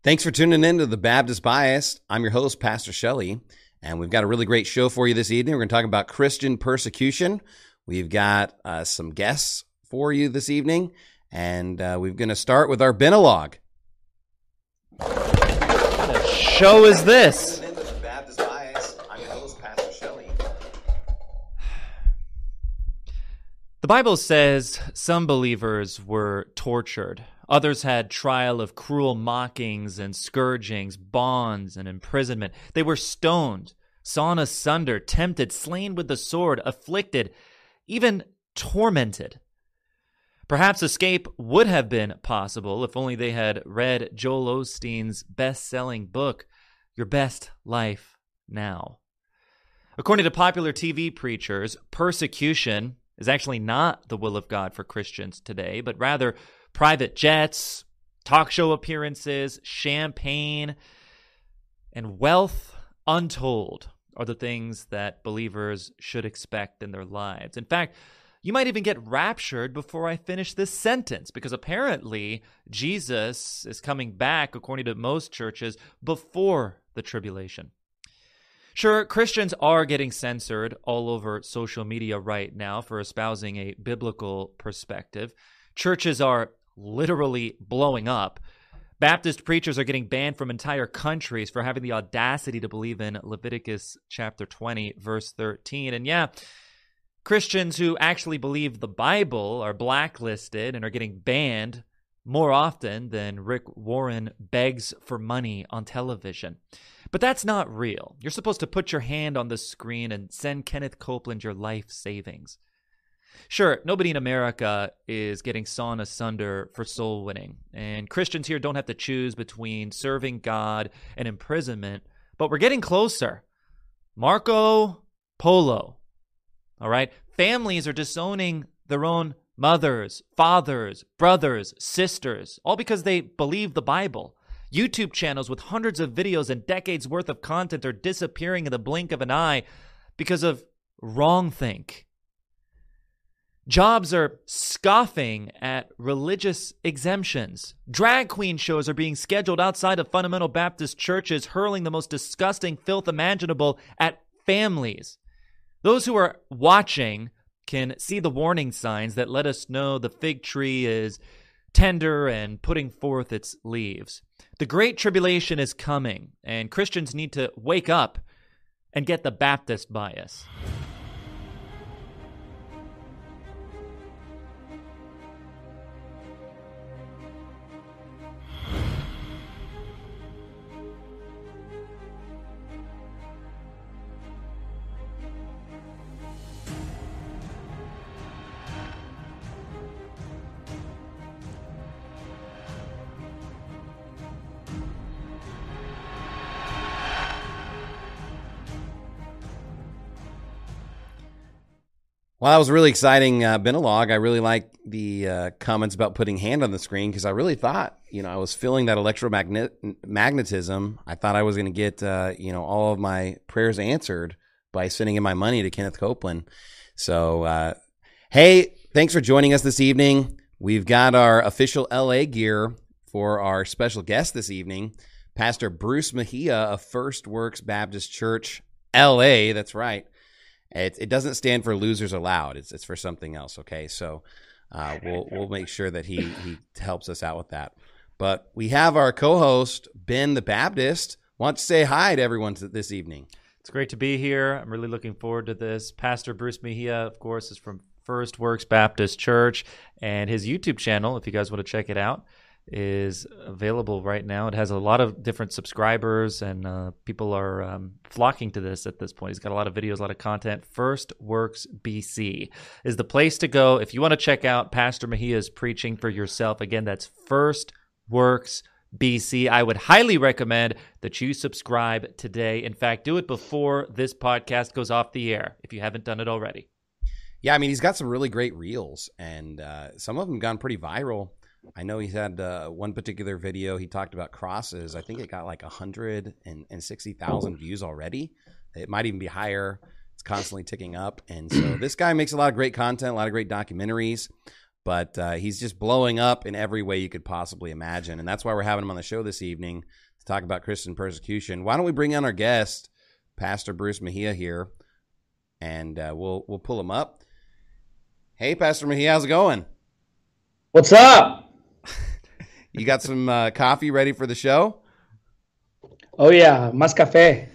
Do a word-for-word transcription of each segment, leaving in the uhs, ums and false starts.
Thanks for tuning in to the Baptist Bias. I'm your host, Pastor Shelley, and we've got a really great show for you this evening. We're going to talk about Christian persecution. We've got uh, some guests for you this evening, and uh, we're going to start with our Benalog. What a show is this? Tuning in to the Baptist Bias. I'm your host, Pastor Shelley. The Bible says some believers were tortured. Others had trial of cruel mockings and scourgings, bonds and imprisonment. They were stoned, sawn asunder, tempted, slain with the sword, afflicted, even tormented. Perhaps escape would have been possible if only they had read Joel Osteen's best-selling book, Your Best Life Now. According to popular T V preachers, persecution is actually not the will of God for Christians today, but rather private jets, talk show appearances, champagne, and wealth untold are the things that believers should expect in their lives. In fact, you might even get raptured before I finish this sentence, because apparently Jesus is coming back, according to most churches, before the tribulation. Sure, Christians are getting censored all over social media right now for espousing a biblical perspective. Churches are literally blowing up. Baptist preachers are getting banned from entire countries for having the audacity to believe in Leviticus chapter twenty, verse thirteen. And yeah, Christians who actually believe the Bible are blacklisted and are getting banned more often than Rick Warren begs for money on television. But that's not real. You're supposed to put your hand on the screen and send Kenneth Copeland your life savings. Sure, nobody in America is getting sawn asunder for soul winning, and Christians here don't have to choose between serving God and imprisonment, but we're getting closer. Marco Polo, all right? Families are disowning their own mothers, fathers, brothers, sisters, all because they believe the Bible. YouTube channels with hundreds of videos and decades worth of content are disappearing in the blink of an eye because of wrongthink. Jobs are scoffing at religious exemptions. Drag queen shows are being scheduled outside of fundamental Baptist churches, hurling the most disgusting filth imaginable at families. Those who are watching can see the warning signs that let us know the fig tree is tender and putting forth its leaves. The Great Tribulation is coming, and Christians need to wake up and get the Baptist bias. Well, that was a really exciting uh, Benalog. I really like the uh, comments about putting hand on the screen, because I really thought, you know, I was feeling that electromagnetism. I thought I was going to get, uh, you know, all of my prayers answered by sending in my money to Kenneth Copeland. So, uh, hey, thanks for joining us this evening. We've got our official L A gear for our special guest this evening, Pastor Bruce Mejia of First Works Baptist Church, L A. That's right. It, it doesn't stand for losers allowed. It's it's for something else. Okay, so uh, we'll we'll make sure that he he helps us out with that. But we have our co-host Ben the Baptist. Want to say hi to everyone this evening. It's great to be here. I'm really looking forward to this. Pastor Bruce Mejia, of course, is from First Works Baptist Church, and his YouTube channel, if you guys want to check it out, is available right now. It has a lot of different subscribers, and uh, people are um, flocking to this at this point. He's got a lot of videos, a lot of content. First Works B C is the place to go if you want to check out Pastor Mejia's preaching for yourself. Again, that's First Works B C. I would highly recommend that you subscribe today. In fact, do it before this podcast goes off the air if you haven't done it already. Yeah, I mean, he's got some really great reels, and uh, some of them gone pretty viral. I know he's had uh, one particular video. He talked about crosses. I think it got like one hundred sixty thousand views already. It might even be higher. It's constantly ticking up. And so this guy makes a lot of great content, a lot of great documentaries. but uh, he's just blowing up in every way you could possibly imagine. And that's why we're having him on the show this evening to talk about Christian persecution. Why don't we bring on our guest, Pastor Bruce Mejia here, and uh, we'll we'll pull him up. Hey, Pastor Mejia, how's it going? What's up? You got some uh, coffee ready for the show? Oh, yeah. Más café.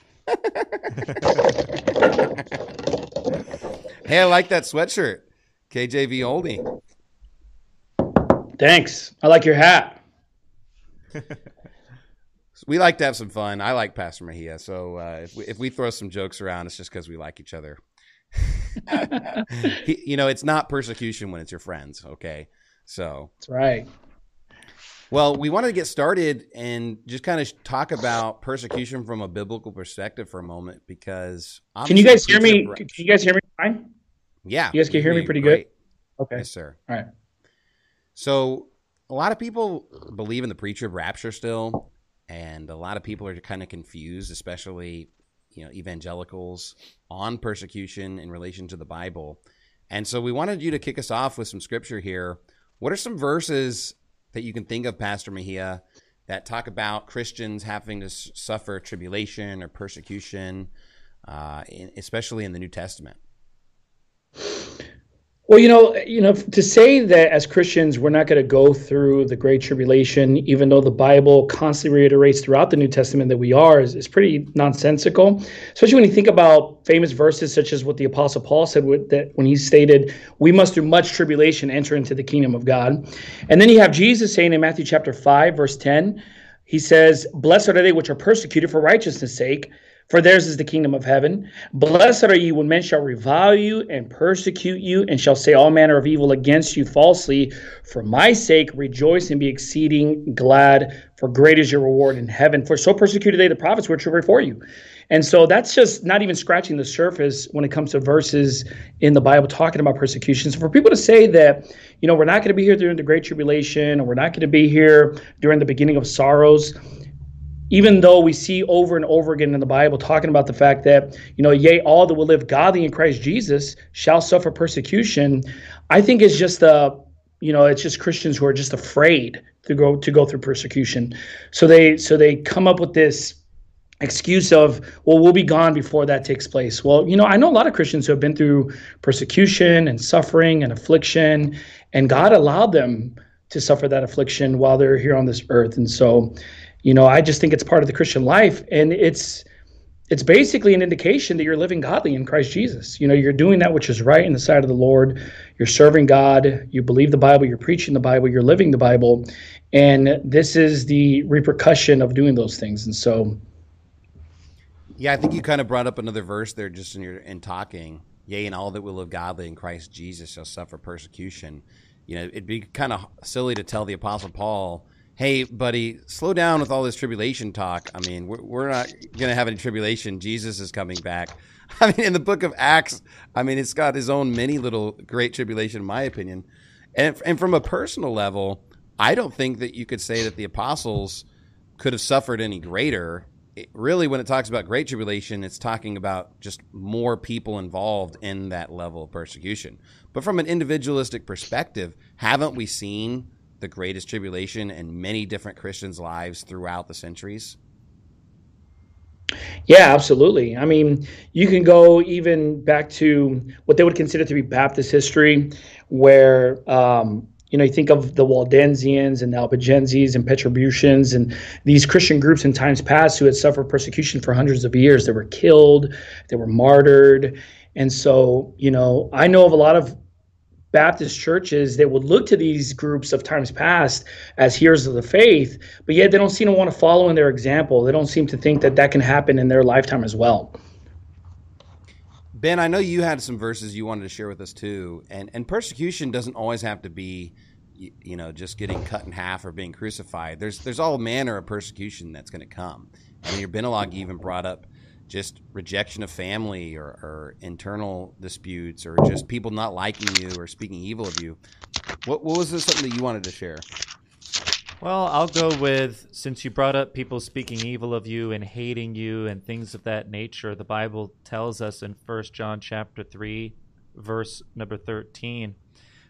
Hey, I like that sweatshirt. K J V Oldie. Thanks. I like your hat. We like to have some fun. I like Pastor Mejia. So uh, if, we, if we throw some jokes around, it's just because we like each other. he, you know, it's not persecution when it's your friends, okay? So that's right. Well, we wanted to get started and just kind of talk about persecution from a biblical perspective for a moment, because can you guys hear me? Can you guys hear me fine? Yeah, you guys can hear me pretty great. good. Okay, yes, sir. All right. So a lot of people believe in the preacher of rapture still, and a lot of people are kind of confused, especially, you know, evangelicals, on persecution in relation to the Bible. And so we wanted you to kick us off with some scripture here. What are some verses that you can think of, Pastor Mejia, that talk about Christians having to s- suffer tribulation or persecution, uh, in, especially in the New Testament? Well, you know, you know, to say that as Christians we're not going to go through the Great Tribulation, even though the Bible constantly reiterates throughout the New Testament that we are, is, is pretty nonsensical. Especially when you think about famous verses such as what the Apostle Paul said, with, that when he stated, "We must through much tribulation enter into the kingdom of God." And then you have Jesus saying in Matthew chapter five, verse ten, he says, "Blessed are they which are persecuted for righteousness' sake, for theirs is the kingdom of heaven. Blessed are you when men shall revile you and persecute you, and shall say all manner of evil against you falsely. For my sake rejoice and be exceeding glad, for great is your reward in heaven. For so persecuted they the prophets which were before you." And so that's just not even scratching the surface when it comes to verses in the Bible talking about persecution. So for people to say that, you know, we're not going to be here during the Great Tribulation, or we're not going to be here during the beginning of sorrows, even though we see over and over again in the Bible talking about the fact that, you know, yea, all that will live godly in Christ Jesus shall suffer persecution, I think it's just a, you know, it's just Christians who are just afraid to go to go through persecution. So they so they come up with this excuse of, well, we'll be gone before that takes place. Well, you know, I know a lot of Christians who have been through persecution and suffering and affliction, and God allowed them to suffer that affliction while they're here on this earth. And so, you know, I just think it's part of the Christian life, and it's it's basically an indication that you're living godly in Christ Jesus. You know, you're doing that which is right in the sight of the Lord. You're serving God. You believe the Bible. You're preaching the Bible. You're living the Bible, and this is the repercussion of doing those things. And so, yeah, I think you kind of brought up another verse there just in your in talking. Yea, and all that will live godly in Christ Jesus shall suffer persecution. You know, it'd be kind of silly to tell the Apostle Paul, "Hey, buddy, slow down with all this tribulation talk. I mean, we're, we're not going to have any tribulation. Jesus is coming back." I mean, in the book of Acts, I mean, it's got his own mini little great tribulation, in my opinion. And, and from a personal level, I don't think that you could say that the apostles could have suffered any greater. It, really, when it talks about great tribulation, it's talking about just more people involved in that level of persecution. But from an individualistic perspective, haven't we seen the greatest tribulation in many different Christians' lives throughout the centuries? Yeah, absolutely. I mean, you can go even back to what they would consider to be Baptist history, where, um, you know, you think of the Waldensians and the Albigenses and Petrobutians and these Christian groups in times past who had suffered persecution for hundreds of years. They were killed, they were martyred. And so, you know, I know of a lot of Baptist churches that would look to these groups of times past as heroes of the faith, but yet they don't seem to want to follow in their example. They don't seem to think that that can happen in their lifetime as well. Ben, I know you had some verses you wanted to share with us too, and and persecution doesn't always have to be, you know, just getting cut in half or being crucified. There's there's all manner of persecution that's going to come. And your Benelog even brought up just rejection of family, or, or internal disputes, or just people not liking you or speaking evil of you. What, what was this something that you wanted to share? Well, I'll go with, since you brought up people speaking evil of you and hating you and things of that nature, the Bible tells us in First John chapter three, verse number thirteen,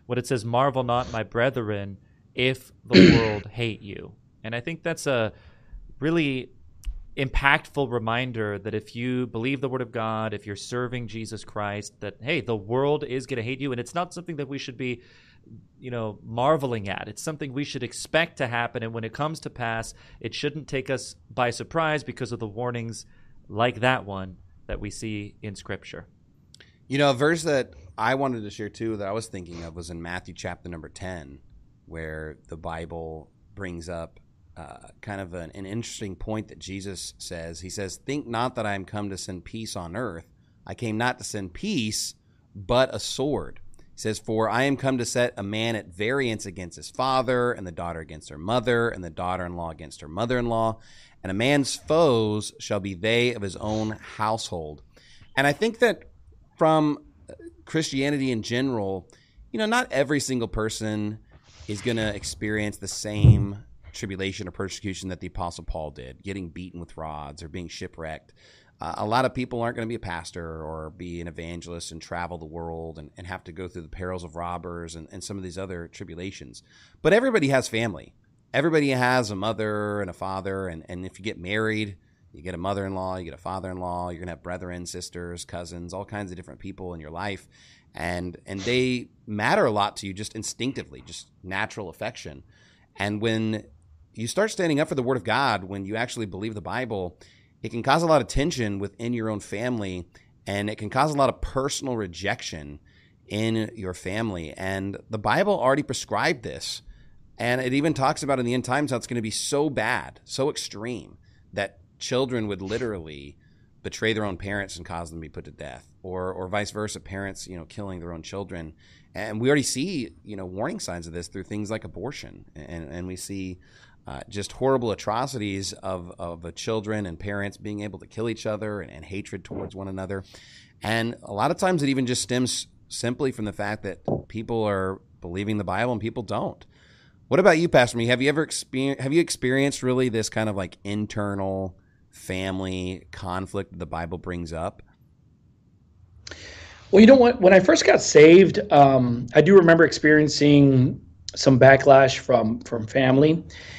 when it says, "Marvel not, my brethren, if the world hate you." And I think that's a really impactful reminder that if you believe the word of God, if you're serving Jesus Christ, that, hey, the world is going to hate you. And it's not something that we should be, you know, marveling at. It's something we should expect to happen. And when it comes to pass, it shouldn't take us by surprise because of the warnings like that one that we see in Scripture. You know, a verse that I wanted to share too that I was thinking of was in Matthew chapter number ten, where the Bible brings up uh, kind of an, an interesting point that Jesus says. He says, "Think not that I am come to send peace on earth. I came not to send peace, but a sword." He says, "For I am come to set a man at variance against his father, and the daughter against her mother, and the daughter-in-law against her mother-in-law. And a man's foes shall be they of his own household." And I think that from Christianity in general, you know, not every single person is going to experience the same tribulation or persecution that the Apostle Paul did, getting beaten with rods or being shipwrecked. Uh, a lot of people aren't going to be a pastor or be an evangelist and travel the world and, and have to go through the perils of robbers and, and some of these other tribulations. But everybody has family. Everybody has a mother and a father. And, and if you get married, you get a mother-in-law, you get a father-in-law, you're going to have brethren, sisters, cousins, all kinds of different people in your life. And and they matter a lot to you just instinctively, just natural affection. And when you start standing up for the Word of God, when you actually believe the Bible, it can cause a lot of tension within your own family, and it can cause a lot of personal rejection in your family. And the Bible already prescribed this. And it even talks about in the end times how it's going to be so bad, so extreme, that children would literally betray their own parents and cause them to be put to death, or or vice versa, parents, you know, killing their own children. And we already see, you know, warning signs of this through things like abortion. And, and we see uh, just horrible atrocities of, of uh, children and parents being able to kill each other, and, and hatred towards one another. And a lot of times it even just stems simply from the fact that people are believing the Bible and people don't. What about you, Pastor Me? Have you ever experienced, have you experienced really this kind of like internal family conflict that the Bible brings up? Well, you know what? When I first got saved, um, I do remember experiencing some backlash from from family,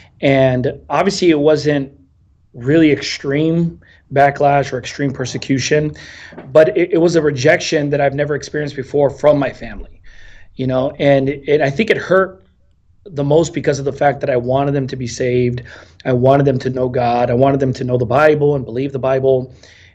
and obviously it wasn't really extreme backlash or extreme persecution, but it, it was a rejection that I've never experienced before from my family, you know, and it, I think it hurt the most because of the fact that I wanted them to be saved. I wanted them to know God. I wanted them to know the Bible and believe the Bible.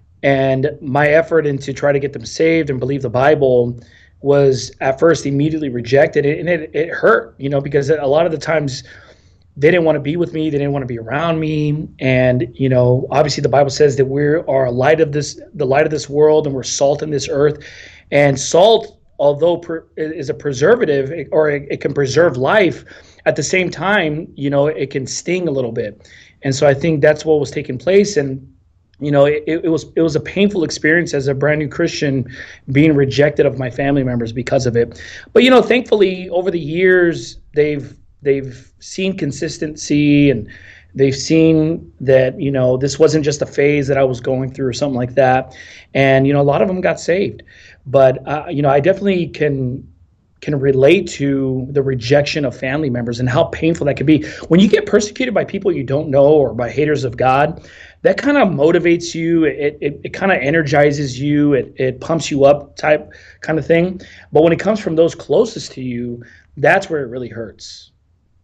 And my effort into try to get them saved and believe the Bible was at first immediately rejected. And it, it hurt, you know, because a lot of the times they didn't want to be with me. They didn't want to be around me. And, you know, obviously the Bible says that we are a light of this, the light of this world, and we're salt in this earth. And salt, although per, is a preservative, or it, it can preserve life, at the same time, you know, it can sting a little bit. And so I think that's what was taking place. And, you know, it, it was it was a painful experience as a brand new Christian, being rejected of my family members because of it. But, you know, thankfully over the years, they've they've seen consistency, and they've seen that, you know, this wasn't just a phase that I was going through or something like that. And, you know, a lot of them got saved. But, uh, you know, I definitely can can relate to the rejection of family members and how painful that can be. When you get persecuted by people you don't know, or by haters of God, that kind of motivates you. It it, it kind of energizes you. It it pumps you up type kind of thing. But when it comes from those closest to you, that's where it really hurts.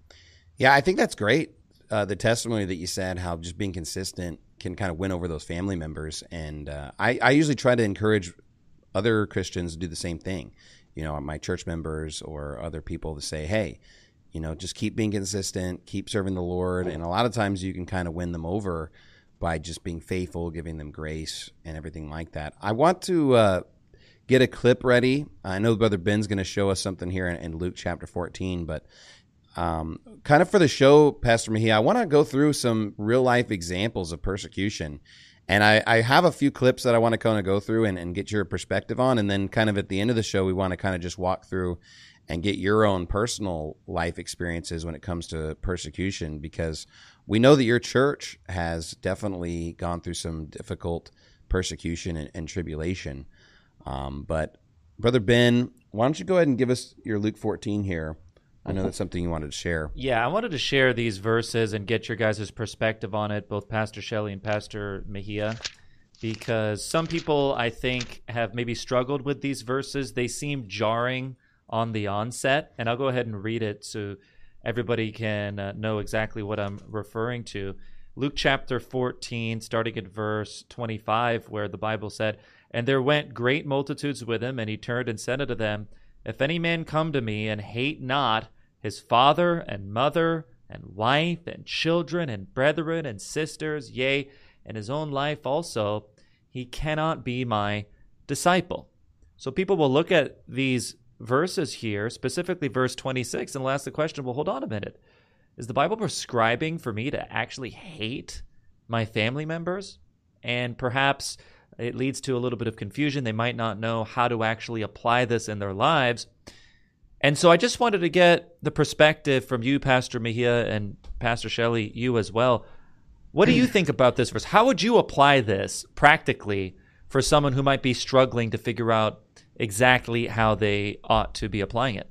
Yeah, I think that's great. Uh, the testimony that you said, how just being consistent can kind of win over those family members. And uh, I, I usually try to encourage other Christians to do the same thing. You know, my church members or other people to say, hey, you know, just keep being consistent, keep serving the Lord. And a lot of times you can kind of win them over by just being faithful, giving them grace and everything like that. I want to uh, get a clip ready. I know Brother Ben's going to show us something here in, in Luke chapter fourteen, but um, kind of for the show, Pastor Mejia, I want to go through some real life examples of persecution. And I, I have a few clips that I want to kind of go through and, and get your perspective on. And then kind of at the end of the show, we want to kind of just walk through and get your own personal life experiences when it comes to persecution, because we know that your church has definitely gone through some difficult persecution and, and tribulation. Um, but Brother Ben, why don't you go ahead and give us your Luke fourteen here? I know that's something you wanted to share. Yeah, I wanted to share these verses and get your guys' perspective on it, both Pastor Shelley and Pastor Mejia, because some people, I think, have maybe struggled with these verses. They seem jarring on the onset, and I'll go ahead and read it so everybody can uh, know exactly what I'm referring to. Luke chapter fourteen, starting at verse twenty-five, where the Bible said, "And there went great multitudes with him, and he turned and said unto them, If any man come to me and hate not his father and mother and wife and children and brethren and sisters, yea, and his own life also, he cannot be my disciple." So people will look at these verses here, specifically verse twenty-six, and will ask the question, well, hold on a minute. Is the Bible prescribing for me to actually hate my family members? And perhaps it leads to a little bit of confusion. They might not know how to actually apply this in their lives. And so I just wanted to get the perspective from you, Pastor Mejia, and Pastor Shelley, you as well. What do you think about this verse? How would you apply this practically for someone who might be struggling to figure out exactly how they ought to be applying it?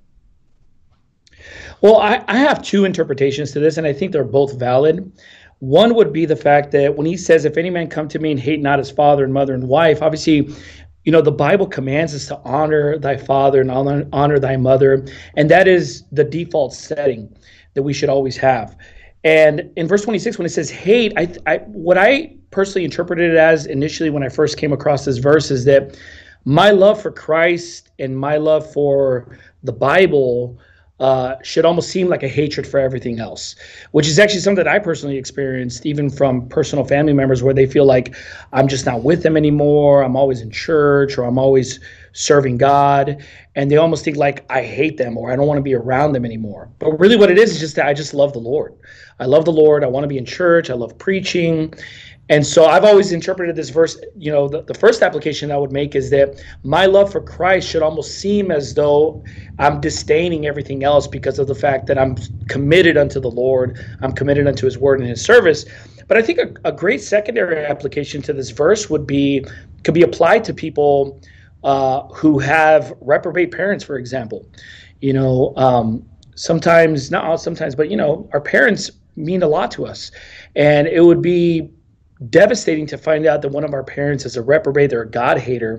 Well, I, I have two interpretations to this, and I think they're both valid. One would be the fact that when he says, if any man come to me and hate not his father and mother and wife, obviously, you know, the Bible commands us to honor thy father and honor, honor thy mother. And that is the default setting that we should always have. And in verse twenty-six, when it says hate, I, I what I personally interpreted it as initially when I first came across this verse is that my love for Christ and my love for the Bible uh, should almost seem like a hatred for everything else, which is actually something that I personally experienced even from personal family members where they feel like I'm just not with them anymore. I'm always in church or I'm always serving God. And they almost think like I hate them or I don't want to be around them anymore. But really what it is is just that I just love the Lord. I love the Lord. I want to be in church. I love preaching. And so I've always interpreted this verse, you know, the, the first application I would make is that my love for Christ should almost seem as though I'm disdaining everything else because of the fact that I'm committed unto the Lord. I'm committed unto his word and his service. But I think a, a great secondary application to this verse would be, could be applied to people uh, who have reprobate parents, for example. You know, um, sometimes, not all sometimes, but, you know, our parents mean a lot to us. And it would be devastating to find out that one of our parents is a reprobate, they're a God hater.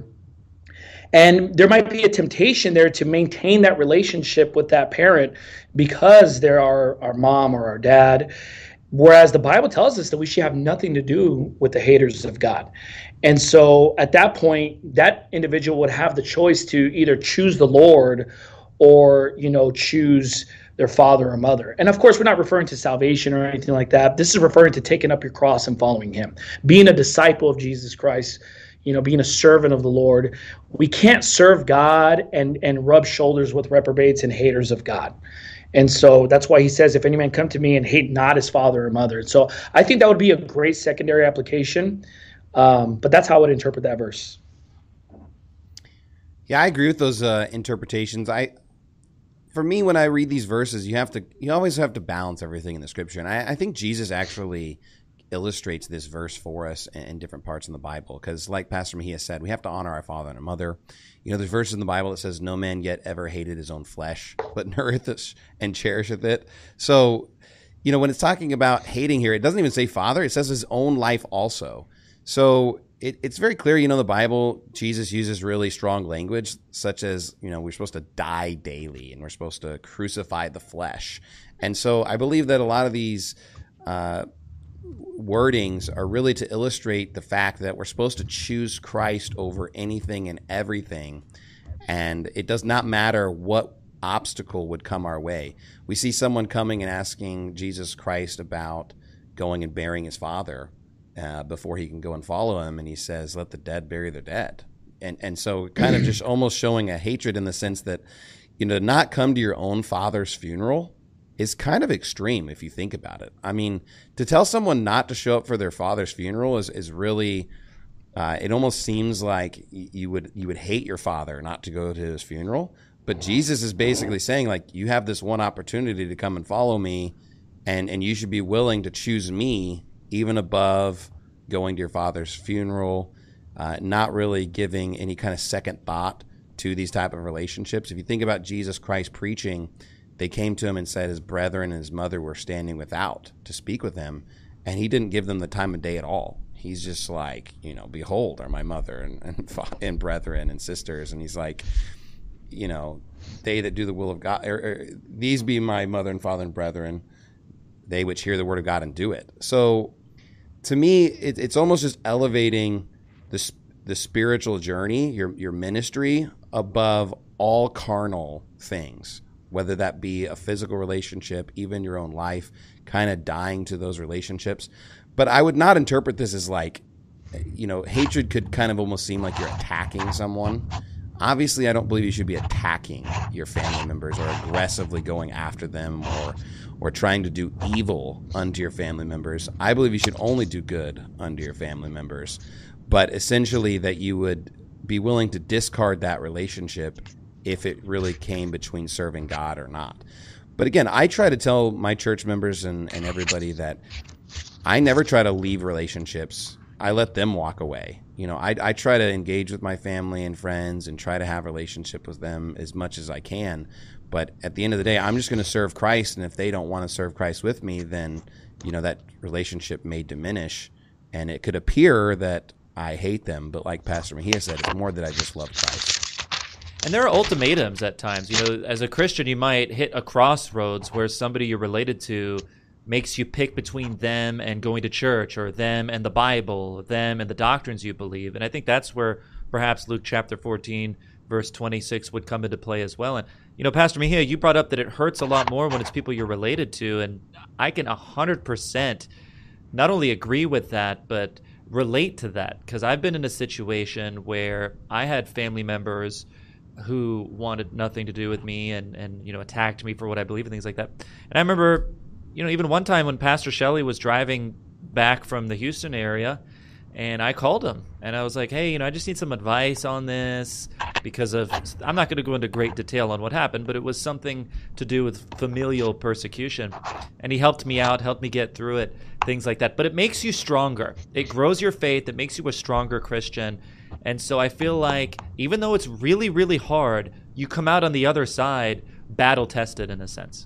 And there might be a temptation there to maintain that relationship with that parent because they're our, our mom or our dad. Whereas the Bible tells us that we should have nothing to do with the haters of God. And so at that point, that individual would have the choice to either choose the Lord or, you know, choose their father or mother. And of course, we're not referring to salvation or anything like that. This is referring to taking up your cross and following him, being a disciple of Jesus Christ, you know, being a servant of the Lord. We can't serve God and, and rub shoulders with reprobates and haters of God. And so that's why he says, if any man come to me and hate not his father or mother. So I think that would be a great secondary application. Um, but that's how I would interpret that verse. Yeah, I agree with those uh, interpretations. I, For me, when I read these verses, you have to, you always have to balance everything in the scripture. And I, I think Jesus actually illustrates this verse for us in, in different parts in the Bible. Because like Pastor Mejia said, we have to honor our father and our mother. You know, there's verses in the Bible that says, no man yet ever hated his own flesh, but nourisheth and cherisheth it. So, you know, when it's talking about hating here, it doesn't even say father. It says his own life also. So It, it's very clear, you know, the Bible, Jesus uses really strong language, such as, you know, we're supposed to die daily and we're supposed to crucify the flesh. And so I believe that a lot of these uh, wordings are really to illustrate the fact that we're supposed to choose Christ over anything and everything. And it does not matter what obstacle would come our way. We see someone coming and asking Jesus Christ about going and burying his father. Uh, before he can go and follow him, and he says, let the dead bury their dead. And and so kind of just almost showing a hatred in the sense that, you know, to not come to your own father's funeral is kind of extreme if you think about it. I mean, to tell someone not to show up for their father's funeral is, is really, uh, it almost seems like you would you would hate your father not to go to his funeral. But Jesus is basically saying, like, you have this one opportunity to come and follow me, and, and you should be willing to choose me even above going to your father's funeral, uh, not really giving any kind of second thought to these type of relationships. If you think about Jesus Christ preaching, they came to him and said his brethren and his mother were standing without to speak with him, and he didn't give them the time of day at all. He's just like, you know, behold are my mother and, and, and brethren and sisters. And he's like, you know, they that do the will of God, or, or, these be my mother and father and brethren, they which hear the word of God and do it. So to me, it, it's almost just elevating the the spiritual journey, your your ministry, above all carnal things, whether that be a physical relationship, even your own life, kind of dying to those relationships. But I would not interpret this as like, you know, hatred could kind of almost seem like you're attacking someone. Obviously, I don't believe you should be attacking your family members or aggressively going after them or or trying to do evil unto your family members. I believe you should only do good unto your family members. But essentially that you would be willing to discard that relationship if it really came between serving God or not. But again, I try to tell my church members and, and everybody that I never try to leave relationships. I let them walk away. You know, I, I try to engage with my family and friends and try to have a relationship with them as much as I can. But at the end of the day, I'm just going to serve Christ. And if they don't want to serve Christ with me, then, you know, that relationship may diminish. And it could appear that I hate them. But like Pastor Mejia said, it's more that I just love Christ. And there are ultimatums at times. You know, as a Christian, you might hit a crossroads where somebody you're related to makes you pick between them and going to church, or them and the Bible, them and the doctrines you believe. And I think that's where perhaps Luke chapter fourteen, verse twenty-six would come into play as well. And, you know, Pastor Mejia, you brought up that it hurts a lot more when it's people you're related to. And I can one hundred percent not only agree with that, but relate to that. Because I've been in a situation where I had family members who wanted nothing to do with me and, and you know, attacked me for what I believe and things like that. And I remember, you know, even one time when Pastor Shelley was driving back from the Houston area, and I called him, and I was like, hey, you know, I just need some advice on this because of, I'm not going to go into great detail on what happened, but it was something to do with familial persecution. And he helped me out, helped me get through it, things like that. But it makes you stronger. It grows your faith. It makes you a stronger Christian. And so I feel like even though it's really, really hard, you come out on the other side battle-tested in a sense.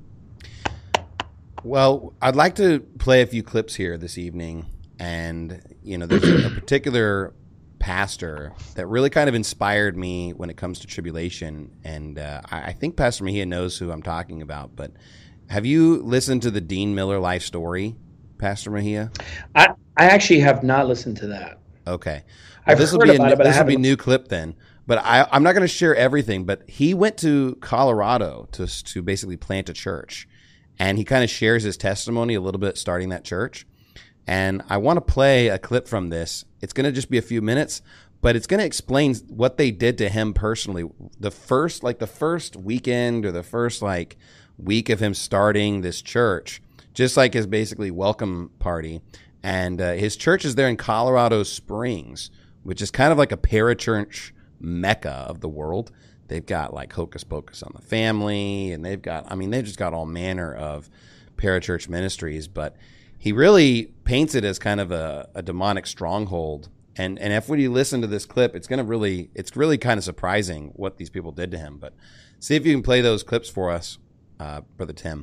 Well, I'd like to play a few clips here this evening. And, you know, there's a particular pastor that really kind of inspired me when it comes to tribulation. And uh, I think Pastor Mejia knows who I'm talking about. But have you listened to the Dean Miller life story, Pastor Mejia? I, I actually have not listened to that. Okay. Well, I've this will heard be about a, it, but I this will be a haven't. new clip then. But I, I'm not going to share everything. But he went to Colorado to to basically plant a church. And he kind of shares his testimony a little bit starting that church. And I want to play a clip from this. It's going to just be a few minutes, but it's going to explain what they did to him personally. The first, like the first weekend or the first like week of him starting this church, just like his basically welcome party. And uh, his church is there in Colorado Springs, which is kind of like a parachurch mecca of the world. They've got like Hocus Pocus on the Family, and they've got, I mean, they've just got all manner of parachurch ministries, but he really paints it as kind of a, a demonic stronghold. And and if when you listen to this clip, it's going to really, it's really kind of surprising what these people did to him. But see if you can play those clips for us, uh, Brother Tim.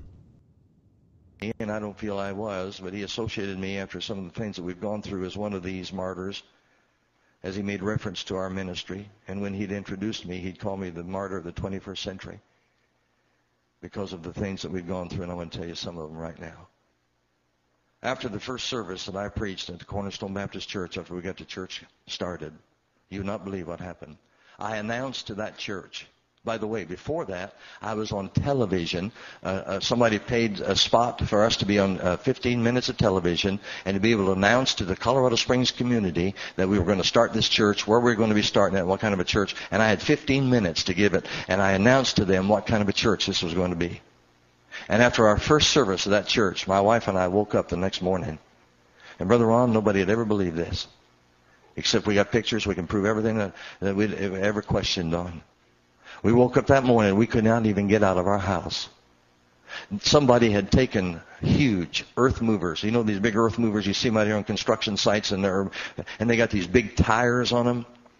And I don't feel I was, but he associated me after some of the things that we've gone through as one of these martyrs, as he made reference to our ministry. And when he'd introduced me, he'd call me the martyr of the twenty-first century because of the things that we've gone through, and I'm going to tell you some of them right now. After the first service that I preached at the Cornerstone Baptist Church, after we got the church started, you would not believe what happened. I announced to that church, by the way, before that, I was on television. Uh, uh, somebody paid a spot for us to be on uh, fifteen minutes of television and to be able to announce to the Colorado Springs community that we were going to start this church, where we were going to be starting it, what kind of a church. And I had fifteen minutes to give it, and I announced to them what kind of a church this was going to be. And after our first service of that church, my wife and I woke up the next morning. And Brother Ron, nobody had ever believed this. Except we got pictures, we can prove everything that, that we'd ever questioned on. We woke up that morning, we could not even get out of our house. Somebody had taken huge earth movers. You know these big earth movers, you see them out here on construction sites, and they're and they got these big tires on them.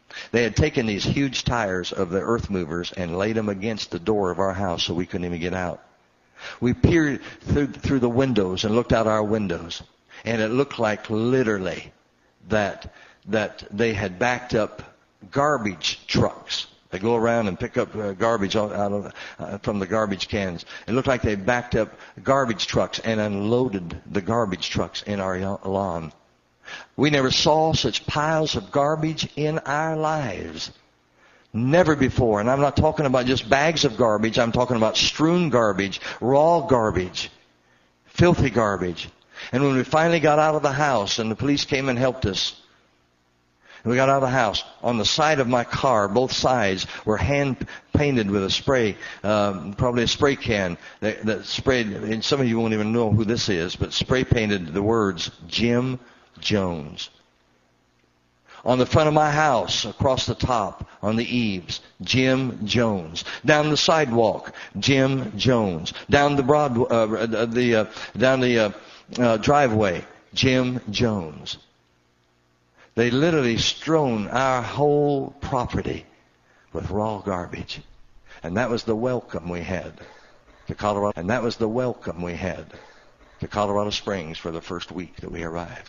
They had taken these huge tires of the earth movers and laid them against the door of our house so we couldn't even get out. We peered through, through the windows and looked out our windows, and it looked like literally that that they had backed up garbage trucks. They go around and pick up uh, garbage out of uh, from the garbage cans. It looked like they backed up garbage trucks and unloaded the garbage trucks in our lawn. We never saw such piles of garbage in our lives. Never before. And I'm not talking about just bags of garbage. I'm talking about strewn garbage, raw garbage, filthy garbage. And when we finally got out of the house and the police came and helped us, and we got out of the house, on the side of my car, both sides were hand painted with a spray, um, probably a spray can that, that sprayed, and some of you won't even know who this is, but spray painted the words Jim Jones. On the front of my house, across the top, on the eaves, Jim Jones. Down the sidewalk, Jim Jones. Down the broad, uh, the uh, down the uh, uh, driveway, Jim Jones. They literally strewn our whole property with raw garbage, and that was the welcome we had to Colorado. And that was the welcome we had to Colorado Springs for the first week that we arrived.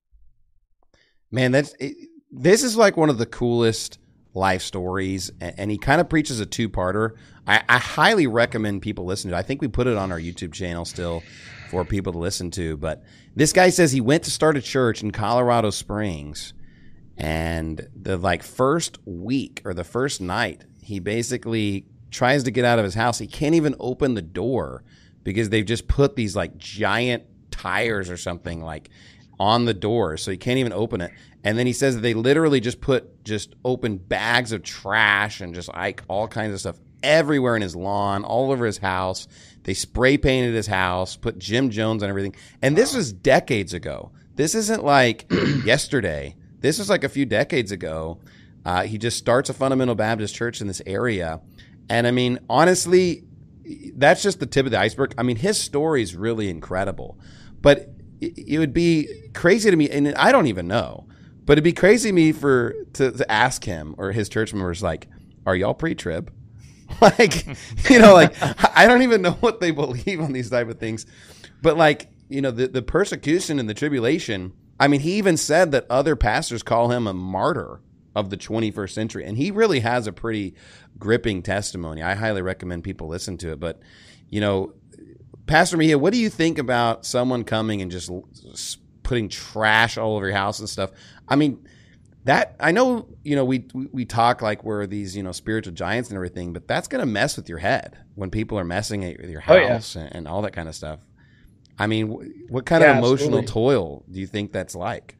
Man, that's it, this is like one of the coolest life stories, and, and he kind of preaches a two-parter. I, I highly recommend people listen to it. I think we put it on our YouTube channel still for people to listen to. But this guy says he went to start a church in Colorado Springs, and the like first week or the first night, he basically tries to get out of his house. He can't even open the door because they've just put these like giant tires or something like on the door, so he can't even open it. And then he says that they literally just put just open bags of trash and just like all kinds of stuff everywhere in his lawn, all over his house. They spray painted his house, put Jim Jones on everything. And this was decades ago. This isn't like yesterday. This was like a few decades ago. Uh, he just starts a fundamental Baptist church in this area. And I mean, honestly, that's just the tip of the iceberg. I mean, his story is really incredible. But it would be crazy to me, and I don't even know, but it'd be crazy to me for to, to ask him or his church members, like, are y'all pre-trib? Like, you know, like, I don't even know what they believe on these type of things. But like, you know, the, the persecution and the tribulation, I mean, he even said that other pastors call him a martyr of the twenty-first century. And he really has a pretty gripping testimony. I highly recommend people listen to it. But, you know, Pastor Mejia, what do you think about someone coming and just putting trash all over your house and stuff? I mean, that I know, you know, we we talk like we're these, you know, spiritual giants and everything, but that's going to mess with your head when people are messing at your house oh, yeah. and, and all that kind of stuff. I mean, what kind yeah, of emotional absolutely. toil do you think that's like?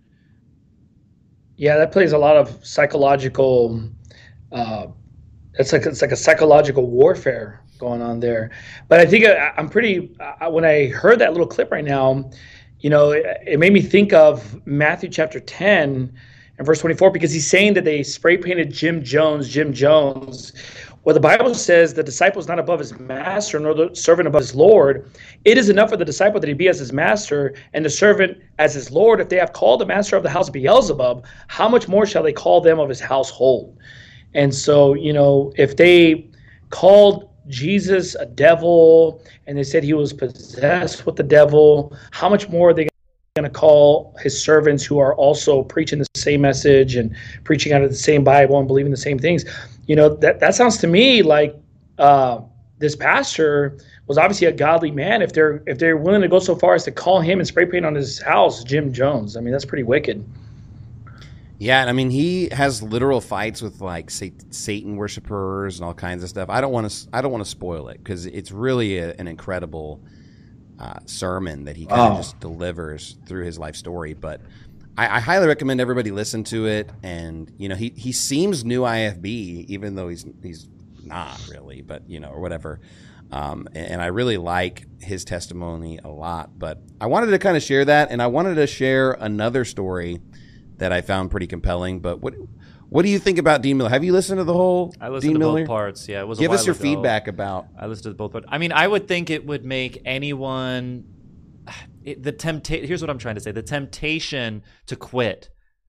Yeah, that plays a lot of psychological. Uh, it's like it's like a psychological warfare going on there. But I think I, I'm pretty, uh, when I heard that little clip right now, you know, it, it made me think of Matthew chapter ten and verse twenty-four, because he's saying that they spray painted Jim Jones, Jim Jones. Well, the Bible says the disciple is not above his master, nor the servant above his Lord. It is enough for the disciple that he be as his master and the servant as his Lord. If they have called the master of the house Beelzebub, how much more shall they call them of his household? And so, you know, if they called Jesus a devil and they said he was possessed with the devil, how much more are they going to call his servants who are also preaching the same message and preaching out of the same Bible and believing the same things? You know, that, that sounds to me like uh, this pastor was obviously a godly man if they're if they're willing to go so far as to call him and spray paint on his house Jim Jones. I mean, that's pretty wicked. Yeah, and I mean, he has literal fights with like Satan worshipers and all kinds of stuff. I don't want to. I don't want to spoil it because it's really a, an incredible uh, sermon that he kind of oh. just delivers through his life story. But I, I highly recommend everybody listen to it. And you know, he he seems new I F B, even though he's he's not really, but you know, or whatever. Um, and, and I really like his testimony a lot. But I wanted to kind of share that, and I wanted to share another story that I found pretty compelling. But what what do you think about Dean Miller? Have you listened to the whole I listened Dean to Miller? both parts. Yeah, it was. Give a while us your ago. feedback about. I listened to both parts. I mean, I would think it would make anyone. It, the tempta- Here's what I'm trying to say: the temptation to quit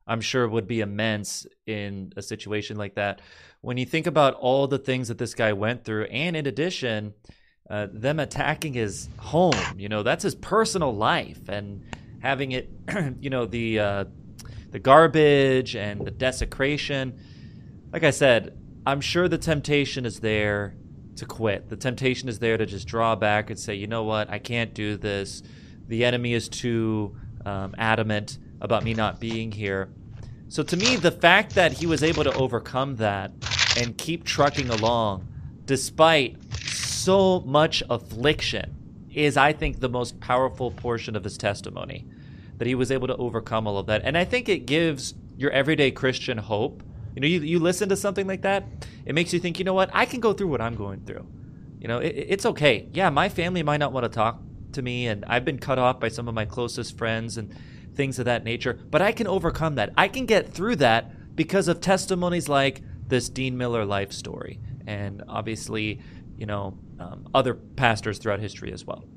I'm sure would be immense in a situation like that. When you think about all the things that this guy went through, and in addition, uh, them attacking his home, you know, that's his personal life, and having it, you know, the uh, the garbage and the desecration. Like I said, I'm sure the temptation is there to quit. The temptation is there to just draw back and say, you know what, I can't do this. The enemy is too um, adamant about me not being here. So to me, the fact that he was able to overcome that and keep trucking along despite so much affliction is, I think, the most powerful portion of his testimony, that he was able to overcome all of that. And I think it gives your everyday Christian hope. You know, you, you listen to something like that, it makes you think, you know what, I can go through what I'm going through. You know, it, it's okay. Yeah, my family might not want to talk to me, and I've been cut off by some of my closest friends and things of that nature, but I can overcome that. I can get through that because of testimonies like this Dean Miller life story, and obviously, you know, um, other pastors throughout history as well.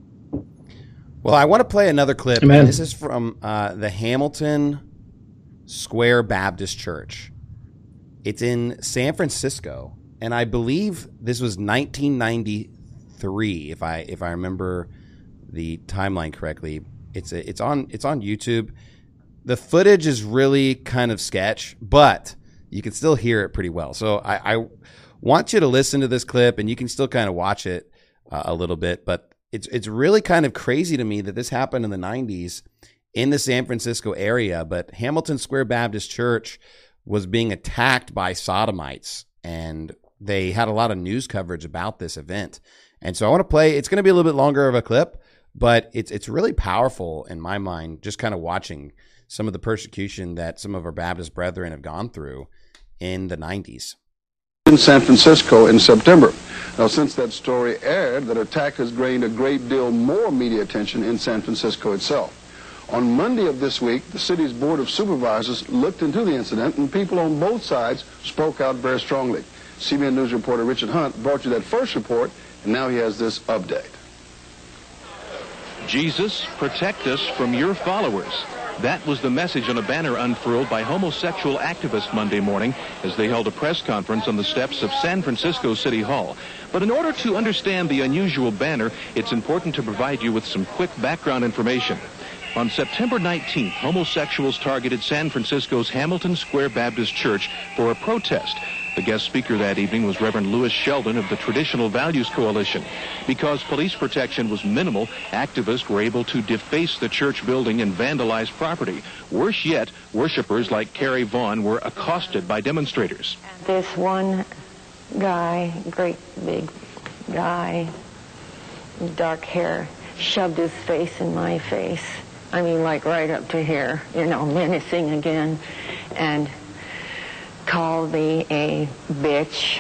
Well, I want to play another clip. Amen. This is from uh, the Hamilton Square Baptist Church. It's in San Francisco, and I believe this was nineteen ninety-three, if I if I remember the timeline correctly. It's a, it's on it's on YouTube. The footage is really kind of sketch, but you can still hear it pretty well. So I, I want you to listen to this clip, and you can still kind of watch it uh, a little bit. But it's it's really kind of crazy to me that this happened in the nineties in the San Francisco area. But Hamilton Square Baptist Church was being attacked by sodomites, and they had a lot of news coverage about this event. And so I want to play. It's going to be a little bit longer of a clip, but it's it's really powerful in my mind, just kind of watching some of the persecution that some of our Baptist brethren have gone through in the nineties. In San Francisco in September. Now, since that story aired, that attack has gained a great deal more media attention in San Francisco itself. On Monday of this week, the city's Board of Supervisors looked into the incident, and people on both sides spoke out very strongly. C B N News reporter Richard Hunt brought you that first report, and now he has this update. Jesus, protect us from your followers. That was the message on a banner unfurled by homosexual activists Monday morning as they held a press conference on the steps of San Francisco City Hall. But in order to understand the unusual banner, it's important to provide you with some quick background information. On September nineteenth, homosexuals targeted San Francisco's Hamilton Square Baptist Church for a protest. The guest speaker that evening was Reverend Louis Sheldon of the Traditional Values Coalition. Because police protection was minimal, activists were able to deface the church building and vandalize property. Worse yet, worshipers like Carrie Vaughn were accosted by demonstrators. This one guy, great big guy, dark hair, shoved his face in my face. I mean, like right up to here, you know, menacing again, and called me a bitch,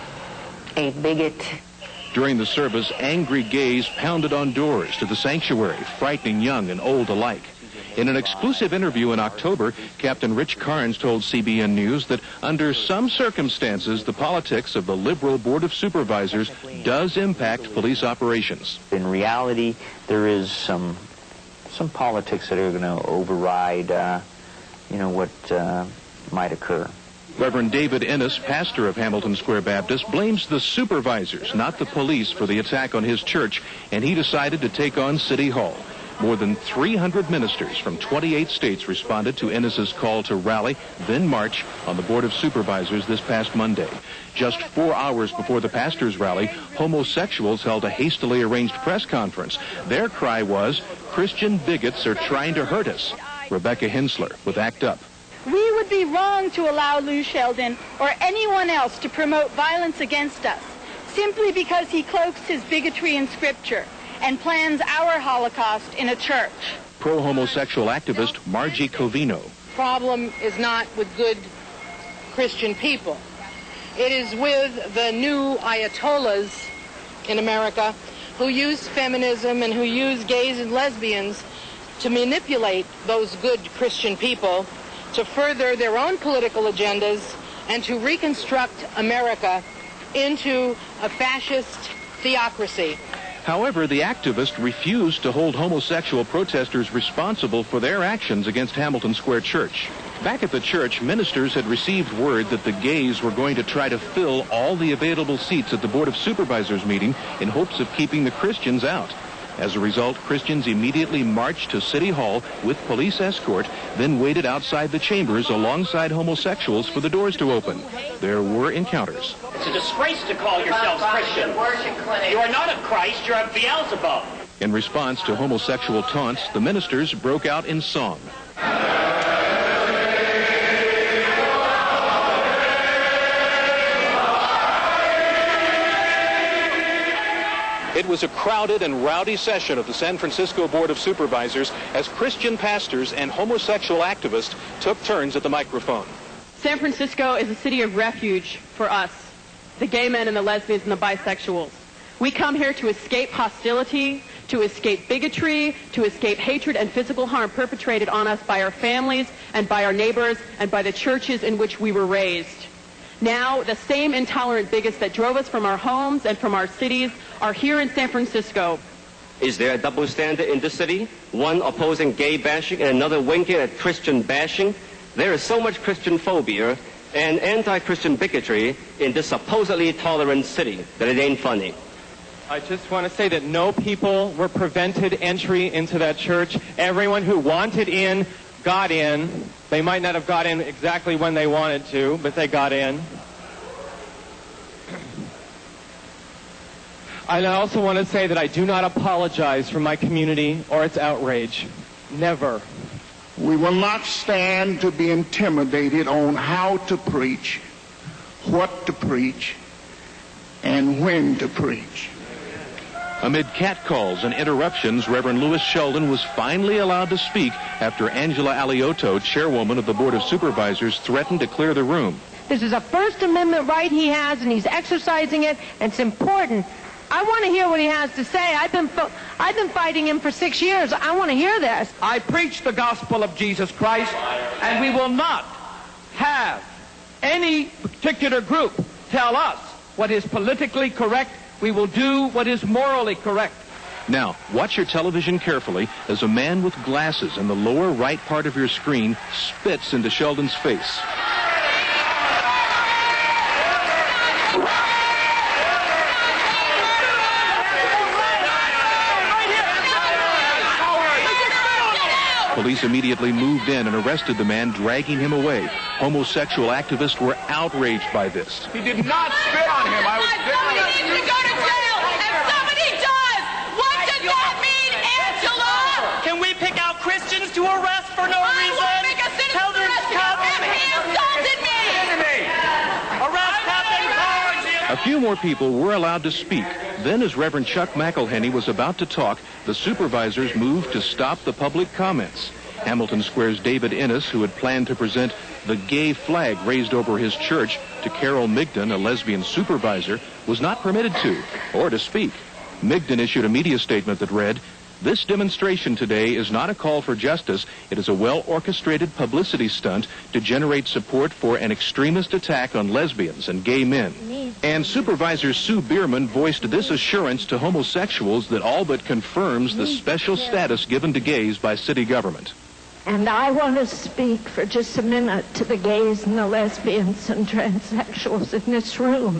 a bigot. During the service, angry gays pounded on doors to the sanctuary, frightening young and old alike. In an exclusive interview in October, Captain Rich Carnes told C B N News that under some circumstances, the politics of the liberal Board of Supervisors does impact police operations. In reality, there is some some politics that are going to override, uh, you know, what uh, might occur. Reverend David Ennis, pastor of Hamilton Square Baptist, blames the supervisors, not the police, for the attack on his church, and he decided to take on City Hall. More than three hundred ministers from twenty-eight states responded to Ennis's call to rally, then march on the Board of Supervisors this past Monday. Just four hours before the pastor's rally, homosexuals held a hastily arranged press conference. Their cry was, "Christian bigots are trying to hurt us." Rebecca Hensler with ACT UP. We would be wrong to allow Lou Sheldon or anyone else to promote violence against us simply because he cloaks his bigotry in Scripture and plans our Holocaust in a church. Pro-homosexual activist Margie Covino. Problem is not with good Christian people. It is with the new Ayatollahs in America who use feminism and who use gays and lesbians to manipulate those good Christian people to further their own political agendas and to reconstruct America into a fascist theocracy. However, the activist refused to hold homosexual protesters responsible for their actions against Hamilton Square Church. Back at the church, ministers had received word that the gays were going to try to fill all the available seats at the Board of Supervisors meeting in hopes of keeping the Christians out. As a result, Christians immediately marched to City Hall with police escort, then waited outside the chambers alongside homosexuals for the doors to open. There were encounters. It's a disgrace to call yourselves Christian. You are not of Christ, you're of Beelzebub. In response to homosexual taunts, the ministers broke out in song. It was a crowded and rowdy session of the San Francisco Board of Supervisors as Christian pastors and homosexual activists took turns at the microphone. San Francisco is a city of refuge for us, the gay men and the lesbians and the bisexuals. We come here to escape hostility, to escape bigotry, to escape hatred and physical harm perpetrated on us by our families and by our neighbors and by the churches in which we were raised. Now, the same intolerant bigots that drove us from our homes and from our cities are here in San Francisco. Is there a double standard in the city? One opposing gay bashing and another winking at Christian bashing? There is so much Christian phobia and anti-Christian bigotry in this supposedly tolerant city that it ain't funny. I just want to say that no people were prevented entry into that church. Everyone who wanted in got in. They might not have got in exactly when they wanted to, but they got in. And I also want to say that I do not apologize for my community or its outrage. Never. We will not stand to be intimidated on how to preach, what to preach, and when to preach. Amid catcalls and interruptions, Reverend Louis Sheldon was finally allowed to speak after Angela Alioto, chairwoman of the Board of Supervisors, threatened to clear the room. This is a First Amendment right he has, and he's exercising it, and it's important. I want to hear what he has to say. I've been fo- I've been fighting him for six years. I want to hear this. I preach the gospel of Jesus Christ, and we will not have any particular group tell us what is politically correct. We will do what is morally correct. Now, watch your television carefully as a man with glasses in the lower right part of your screen spits into Sheldon's face. Police immediately moved in and arrested the man, dragging him away. Homosexual activists were outraged by this. He did not spit on him. I was Somebody needs to go to jail, and somebody does. What does that mean, Angela? Can we pick out Christians to arrest for no I reason? won't make a citizen Elders arrest come. him. He insulted me. Arrest Captain Carnes. A few more people were allowed to speak. Then, as Reverend Chuck McElhenney was about to talk, the supervisors moved to stop the public comments. Hamilton Square's David Innes, who had planned to present the gay flag raised over his church to Carol Migden, a lesbian supervisor, was not permitted to, or to speak. Migden issued a media statement that read, "This demonstration today is not a call for justice. It is a well-orchestrated publicity stunt to generate support for an extremist attack on lesbians and gay men." And Supervisor Sue Bierman voiced this assurance to homosexuals that all but confirms the special status given to gays by city government. And I want to speak for just a minute to the gays and the lesbians and transsexuals in this room.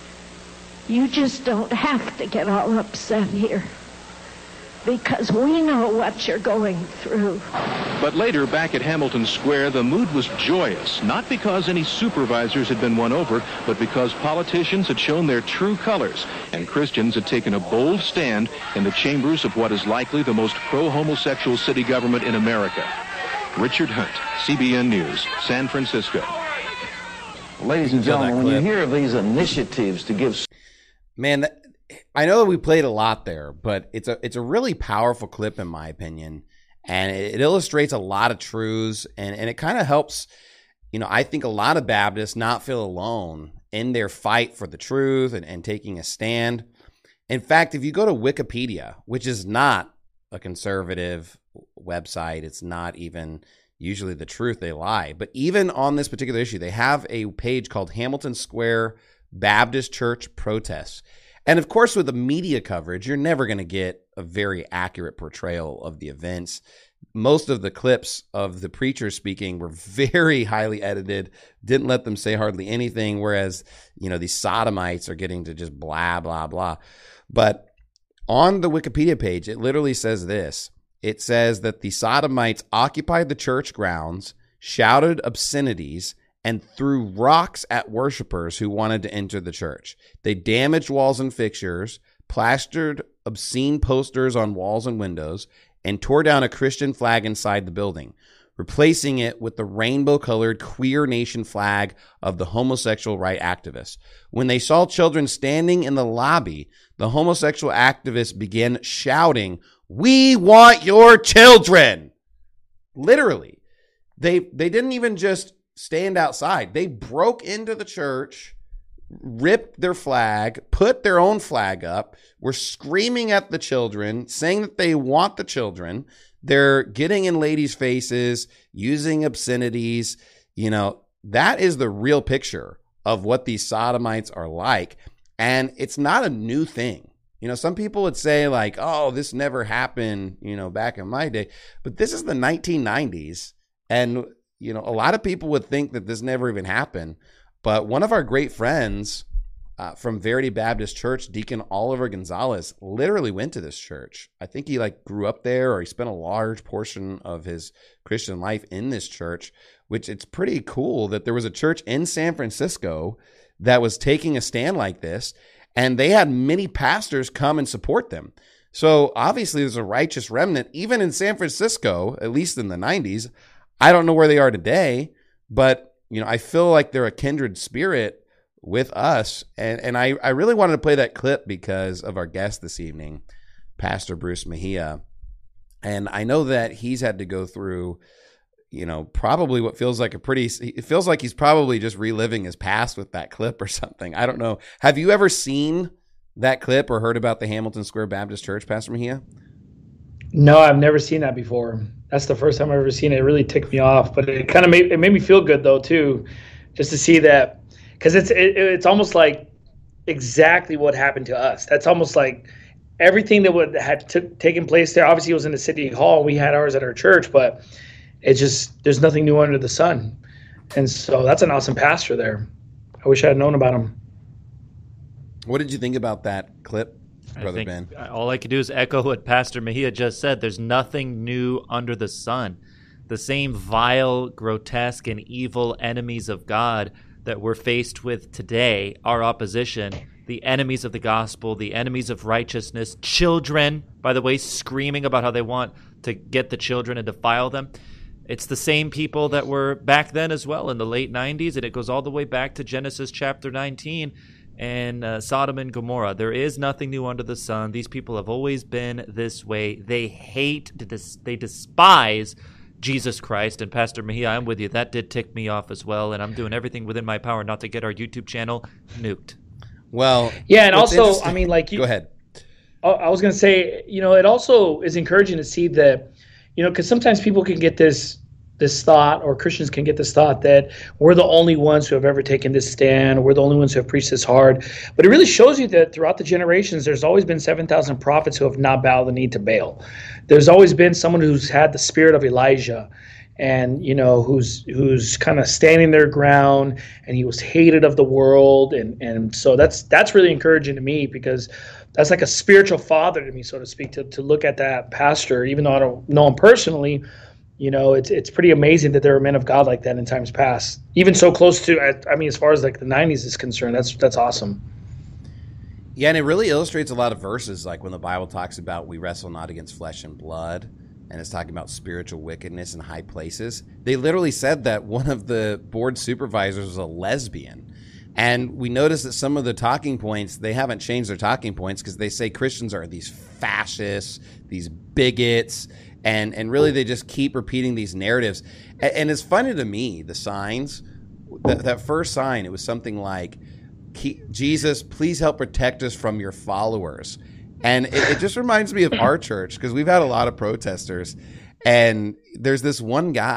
You just don't have to get all upset here, because we know what you're going through. But later, back at Hamilton Square, the mood was joyous, not because any supervisors had been won over, but because politicians had shown their true colors, and Christians had taken a bold stand in the chambers of what is likely the most pro-homosexual city government in America. Richard Hunt, C B N News, San Francisco. Ladies and gentlemen, when you hear of these initiatives to give... Man, that, I know that we played a lot there, but it's a it's a really powerful clip in my opinion, and it, it illustrates a lot of truths, and, and it kind of helps, you know, I think a lot of Baptists not feel alone in their fight for the truth and, and taking a stand. In fact, if you go to Wikipedia, which is not a conservative website, it's not even usually the truth, they lie, but even on this particular issue, they have a page called Hamilton Square Baptist Church Protests. And of course, with the media coverage, you're never going to get a very accurate portrayal of the events. most of the clips of the preacher speaking were very highly edited, didn't let them say hardly anything, whereas, you know, these sodomites are getting to just blah, blah, blah. But on the Wikipedia page, it literally says this. It says that the sodomites occupied the church grounds, shouted obscenities, and threw rocks at worshipers who wanted to enter the church. They damaged walls and fixtures, plastered obscene posters on walls and windows, and tore down a Christian flag inside the building, replacing it with the rainbow-colored Queer Nation flag of the homosexual right activists. When they saw children standing in the lobby, the homosexual activists began shouting, "We want your children!" Literally. They, they didn't even just stand outside. They broke into the church, ripped their flag, put their own flag up, were screaming at the children, saying that they want the children. They're getting in ladies' faces, using obscenities. You know, that is the real picture of what these sodomites are like. And it's not a new thing. You know, some people would say like, oh, this never happened, you know, back in my day. But this is the nineteen nineties. And, you know, a lot of people would think that this never even happened. But one of our great friends uh, from Verity Baptist Church, Deacon Oliver Gonzalez, literally went to this church. I think he like grew up there, or he spent a large portion of his Christian life in this church, which it's pretty cool that there was a church in San Francisco that was taking a stand like this, and they had many pastors come and support them. So obviously there's a righteous remnant, even in San Francisco, at least in the nineties. I don't know where they are today, but you know, I feel like they're a kindred spirit with us. And, and I, I really wanted to play that clip because of our guest this evening, Pastor Bruce Mejia. And I know that he's had to go through, you know, probably what feels like a pretty, it feels like he's probably just reliving his past with that clip or something. I don't know. Have you ever seen that clip or heard about the Hamilton Square Baptist Church, Pastor Mejia? No, I've never seen that before. That's the first time I've ever seen it. It really ticked me off, but it kind of made it made me feel good though too, just to see that, because it's it, it's almost like exactly what happened to us. That's almost like everything that would had t- taken place there. Obviously, it was in the city hall. We had ours at our church, but it's just there's nothing new under the sun, and so that's an awesome pastor there. I wish I had known about him. What did you think about that clip, Brother I think Ben? All I could do is echo what Pastor Mejia just said. There's nothing new under the sun. The same vile, grotesque, and evil enemies of God that we're faced with today, our opposition, the enemies of the gospel, the enemies of righteousness, children, by the way, screaming about how they want to get the children and defile them. It's the same people that were back then as well in the late nineties, and it goes all the way back to Genesis chapter nineteen. And uh, Sodom and Gomorrah. There is nothing new under the sun. These people have always been this way. They hate, they despise Jesus Christ. And Pastor Mejia, I'm with you. That did tick me off as well. And I'm doing everything within my power not to get our YouTube channel nuked. Well, yeah, and also, I mean, like you. Go ahead. I was going to say, you know, it also is encouraging to see that, you know, because sometimes people can get this. this thought, or Christians can get this thought that we're the only ones who have ever taken this stand, or we're the only ones who have preached this hard. But it really shows you that throughout the generations, there's always been seven thousand prophets who have not bowed the knee to Baal. There's always been someone who's had the spirit of Elijah, and, you know, who's who's kind of standing their ground, and he was hated of the world. And, and so that's that's really encouraging to me, because that's like a spiritual father to me, so to speak, to, to look at that pastor, even though I don't know him personally. You know, it's it's pretty amazing that there are men of God like that in times past. Even so close to, I, I mean, as far as like the nineties is concerned, that's that's awesome. Yeah, and it really illustrates a lot of verses, like when the Bible talks about we wrestle not against flesh and blood, and it's talking about spiritual wickedness in high places. They literally said that one of the board supervisors was a lesbian. And we notice that some of the talking points, they haven't changed their talking points, because they say Christians are these fascists, these bigots, And and really they just keep repeating these narratives. And, and it's funny to me, the signs, that, that first sign, it was something like, Jesus, please help protect us from your followers. And it, it just reminds me of our church, because we've had a lot of protesters. And there's this one guy,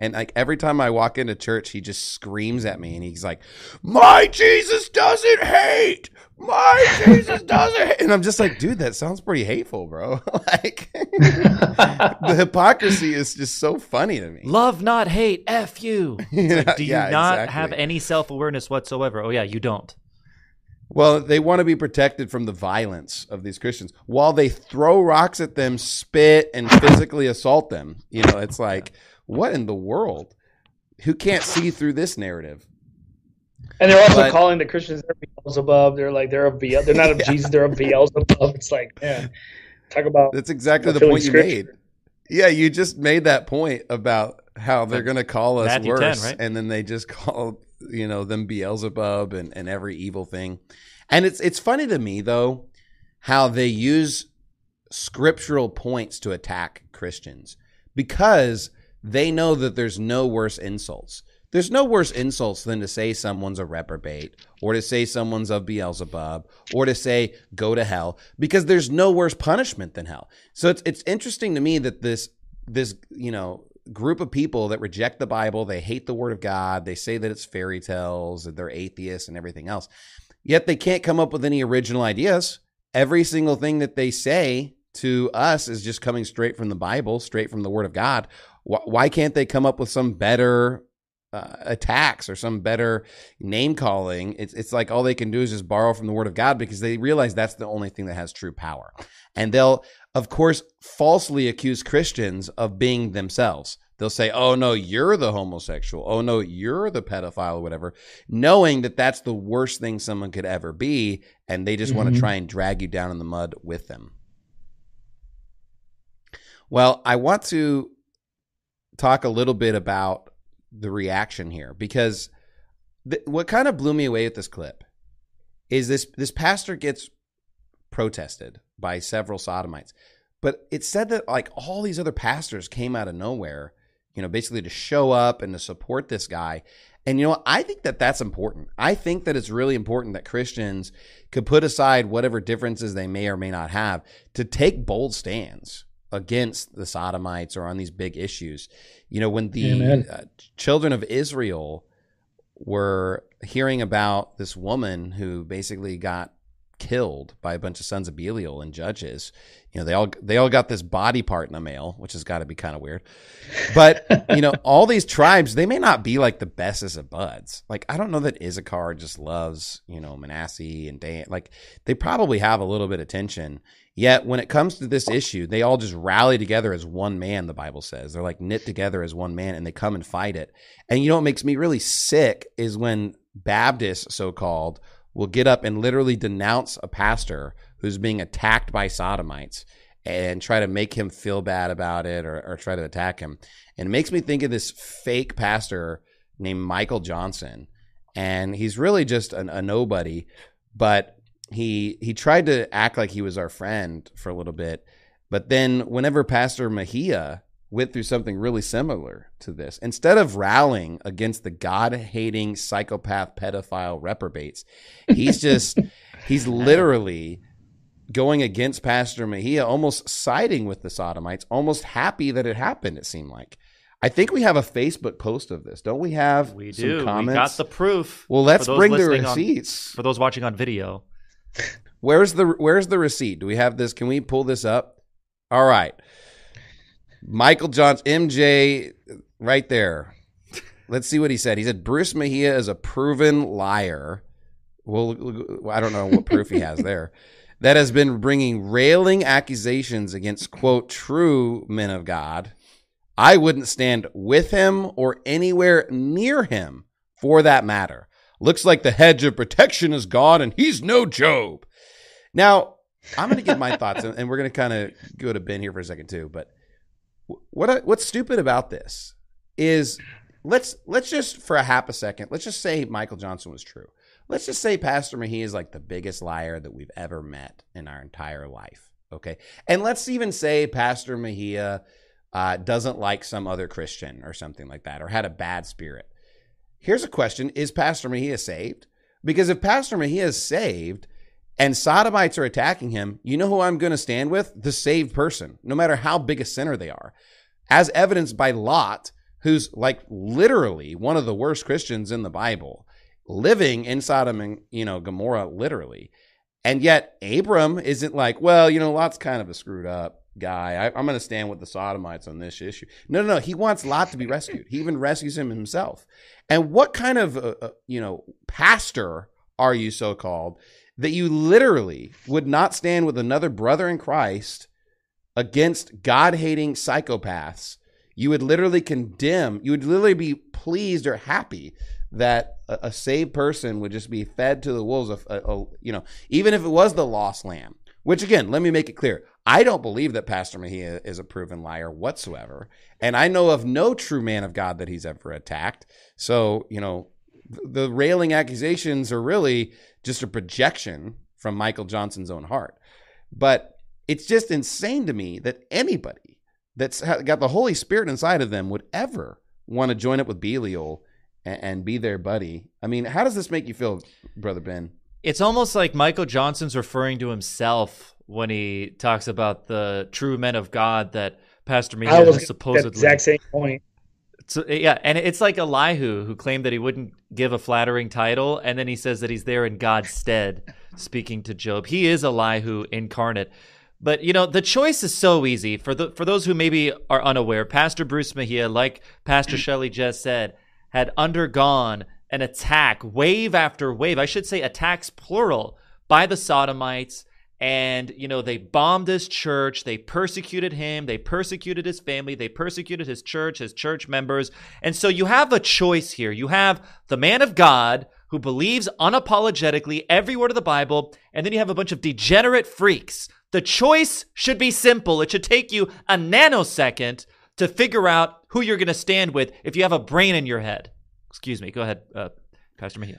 And like every time I walk into church, he just screams at me and he's like, my Jesus doesn't hate. My Jesus doesn't hate. And I'm just like, dude, that sounds pretty hateful, bro. Like the hypocrisy is just so funny to me. Love, not hate. F you. It's like, do you Yeah, not exactly. have any self-awareness whatsoever? Oh, yeah, you don't. Well, they want to be protected from the violence of these Christians while they throw rocks at them, spit, and physically assault them. You know, it's like, what in the world? Who can't see through this narrative? And they're also But- calling the Christians they're Beelzebub. They're like they're a Beel. They're not of Jesus. They're of Beelzebub. It's like, man, talk about That's exactly the fulfilling point you scripture. made. Yeah, you just made that point about how they're going to call us Matthew worse, ten, right? and then they just call you know them Beelzebub and, and every evil thing. And it's it's funny to me though how they use scriptural points to attack Christians because they know that there's no worse insults. There's no worse insults than to say someone's a reprobate or to say someone's of Beelzebub or to say go to hell, because there's no worse punishment than hell. So it's it's interesting to me that this this, you know, group of people that reject the Bible, they hate the word of God, they say that it's fairy tales, that they're atheists and everything else. Yet they can't come up with any original ideas. Every single thing that they say to us is just coming straight from the Bible, straight from the word of God. Why can't they come up with some better uh, attacks or some better name calling? It's it's like all they can do is just borrow from the word of God because they realize that's the only thing that has true power. And they'll, of course, falsely accuse Christians of being themselves. They'll say, oh, no, you're the homosexual. Oh, no, you're the pedophile or whatever, knowing that that's the worst thing someone could ever be. And they just Mm-hmm. want to try and drag you down in the mud with them. Well, I want to talk a little bit about the reaction here, because th- what kind of blew me away with this clip is this this pastor gets protested by several sodomites, but it said that like all these other pastors came out of nowhere, you know, basically to show up and to support this guy. And, you know, I think that that's important. I think that it's really important that Christians could put aside whatever differences they may or may not have to take bold stands against the sodomites or on these big issues. You know, when the uh, children of Israel were hearing about this woman who basically got killed by a bunch of sons of Belial in Judges, you know, they all they all got this body part in the mail, which has got to be kind of weird. But, you know, all these tribes, they may not be like the bestest of buds. Like, I don't know that Issachar just loves, you know, Manasseh and Dan. Like, they probably have a little bit of tension. Yet when it comes to this issue, they all just rally together as one man, the Bible says. They're like knit together as one man, and they come and fight it. And you know what makes me really sick is when Baptists, so-called, will get up and literally denounce a pastor who's being attacked by sodomites and try to make him feel bad about it, or, or try to attack him. And it makes me think of this fake pastor named Michael Johnson. And he's really just an, a nobody, but he he tried to act like he was our friend for a little bit. But then whenever Pastor Mejia went through something really similar to this, instead of rallying against the God-hating psychopath pedophile reprobates, he's just he's literally going against Pastor Mejia, almost siding with the sodomites, almost happy that it happened, it seemed like. I think we have a Facebook post of this. Don't we have We some do. comments? We got the proof. Well, let's For those bring the listening on- receipts. for those watching on video. Where's the Where's the receipt? Do we have this? Can we pull this up? All right. Michael Johnson, M J, right there. Let's see what he said. He said, Bruce Mejia is a proven liar. Well, I don't know what proof he has there. That has been bringing railing accusations against, quote, true men of God. I wouldn't stand with him or anywhere near him for that matter. Looks like the hedge of protection is gone and he's no Job. Now, I'm going to give my thoughts, and we're going to kind of go to Ben here for a second too. But what what's stupid about this is let's let's just for a half a second, let's just say Michael Johnson was true. Let's just say Pastor Mejia is like the biggest liar that we've ever met in our entire life. Okay, and let's even say Pastor Mejia uh, doesn't like some other Christian or something like that, or had a bad spirit. Here's a question: is Pastor Mejia saved? Because if Pastor Mejia is saved and sodomites are attacking him, you know who I'm going to stand with? The saved person, no matter how big a sinner they are. As evidenced by Lot, who's like literally one of the worst Christians in the Bible, living in Sodom and, you know, Gomorrah, literally. And yet Abram isn't like, well, you know, Lot's kind of a screwed up guy. I, I'm going to stand with the Sodomites on this issue. No, no, no. He wants Lot to be rescued. He even rescues him himself. And what kind of, uh, uh, you know, pastor are you, so-called, that you literally would not stand with another brother in Christ against God-hating psychopaths? You would literally condemn, you would literally be pleased or happy that a, a saved person would just be fed to the wolves of, uh, uh, you know, even if it was the lost lamb, which again, let me make it clear. I don't believe that Pastor Mejia is a proven liar whatsoever. And I know of no true man of God that he's ever attacked. So, you know, the railing accusations are really just a projection from Michael Johnson's own heart. But it's just insane to me that anybody that's got the Holy Spirit inside of them would ever want to join up with Belial and, and be their buddy. I mean, how does this make you feel, Brother Ben? It's almost like Michael Johnson's referring to himself when he talks about the true men of God that Pastor Mejia was supposedly. That exact same point. So, yeah, and it's like Elihu, who claimed that he wouldn't give a flattering title, and then he says that he's there in God's stead, speaking to Job. He is Elihu incarnate. But, you know, the choice is so easy. For the for those who maybe are unaware, Pastor Bruce Mejia, like Pastor Shelley just said, had undergone an attack, wave after wave, I should say attacks plural, by the Sodomites. And, you know, they bombed his church, they persecuted him, they persecuted his family, they persecuted his church, his church members. And so you have a choice here. You have the man of God who believes unapologetically every word of the Bible, and then you have a bunch of degenerate freaks. The choice should be simple. It should take you a nanosecond to figure out who you're going to stand with if you have a brain in your head. Excuse me. Go ahead, uh, Pastor Mejia.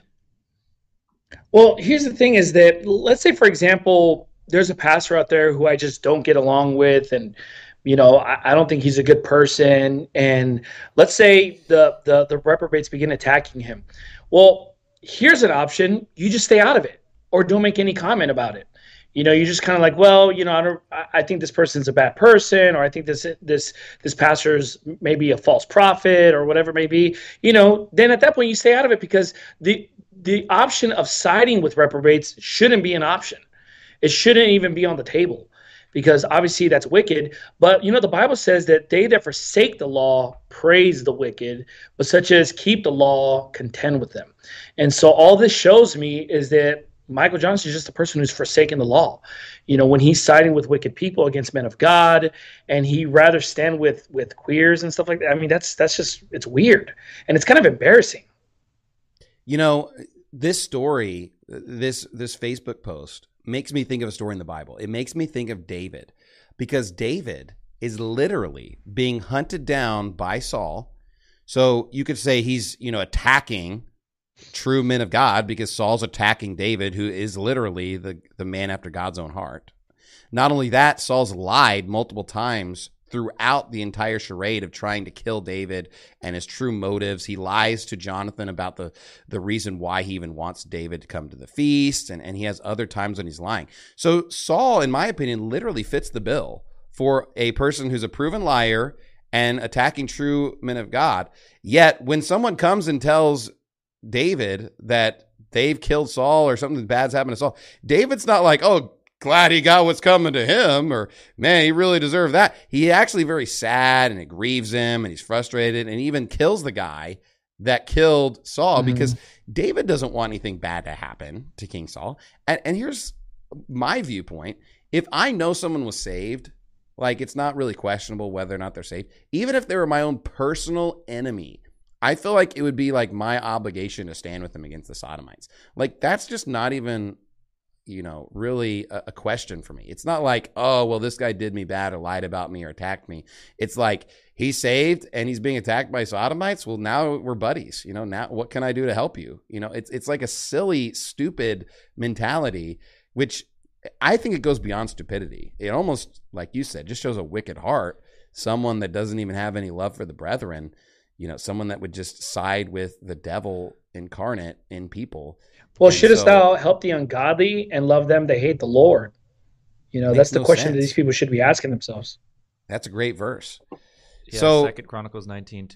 Well, here's the thing is that, let's say, for example, there's a pastor out there who I just don't get along with, and, you know, I, I don't think he's a good person. And let's say the, the, the reprobates begin attacking him. Well, here's an option. You just stay out of it or don't make any comment about it. You know, you're just kind of like, well, you know, I don't, I think this person's a bad person, or I think this this this pastor's maybe a false prophet, or whatever it may be. You know, then at that point you stay out of it, because the the option of siding with reprobates shouldn't be an option. It shouldn't even be on the table, because obviously that's wicked. But, you know, the Bible says that they that forsake the law praise the wicked, but such as keep the law contend with them. And so all this shows me is that Michael Johnson is just a person who's forsaken the law. You know, when he's siding with wicked people against men of God, and he rather stand with with queers and stuff like that. I mean, that's that's just, it's weird, and it's kind of embarrassing. You know, this story, this this Facebook post makes me think of a story in the Bible. It makes me think of David, because David is literally being hunted down by Saul. So you could say he's, you know, attacking true men of God, because Saul's attacking David, who is literally the, the man after God's own heart. Not only that, Saul's lied multiple times throughout the entire charade of trying to kill David and his true motives. He lies to Jonathan about the, the reason why he even wants David to come to the feast, and, and he has other times when he's lying. So Saul, in my opinion, literally fits the bill for a person who's a proven liar and attacking true men of God. Yet when someone comes and tells David that they've killed Saul or something bad's happened to Saul, David's not like, oh, glad he got what's coming to him, or man, he really deserved that. He actually very sad, and it grieves him, and he's frustrated, and even kills the guy that killed Saul, mm-hmm. because David doesn't want anything bad to happen to King Saul. And, and here's my viewpoint. If I know someone was saved, like, it's not really questionable whether or not they're saved. Even if they were my own personal enemy, I feel like it would be like my obligation to stand with them against the Sodomites. Like, that's just not even, you know, really a, a question for me. It's not like, oh, well, this guy did me bad or lied about me or attacked me. It's like, he's saved and he's being attacked by Sodomites. Well, now we're buddies. You know, now what can I do to help you? You know, it's it's like a silly, stupid mentality, which I think it goes beyond stupidity. It almost, like you said, just shows a wicked heart. Someone that doesn't even have any love for the brethren. You know, someone that would just side with the devil incarnate in people. Well, and shouldest so, thou help the ungodly and love them that hate the Lord? You know, that's the no question sense. that these people should be asking themselves. That's a great verse. Yeah, so Second Chronicles nineteen too.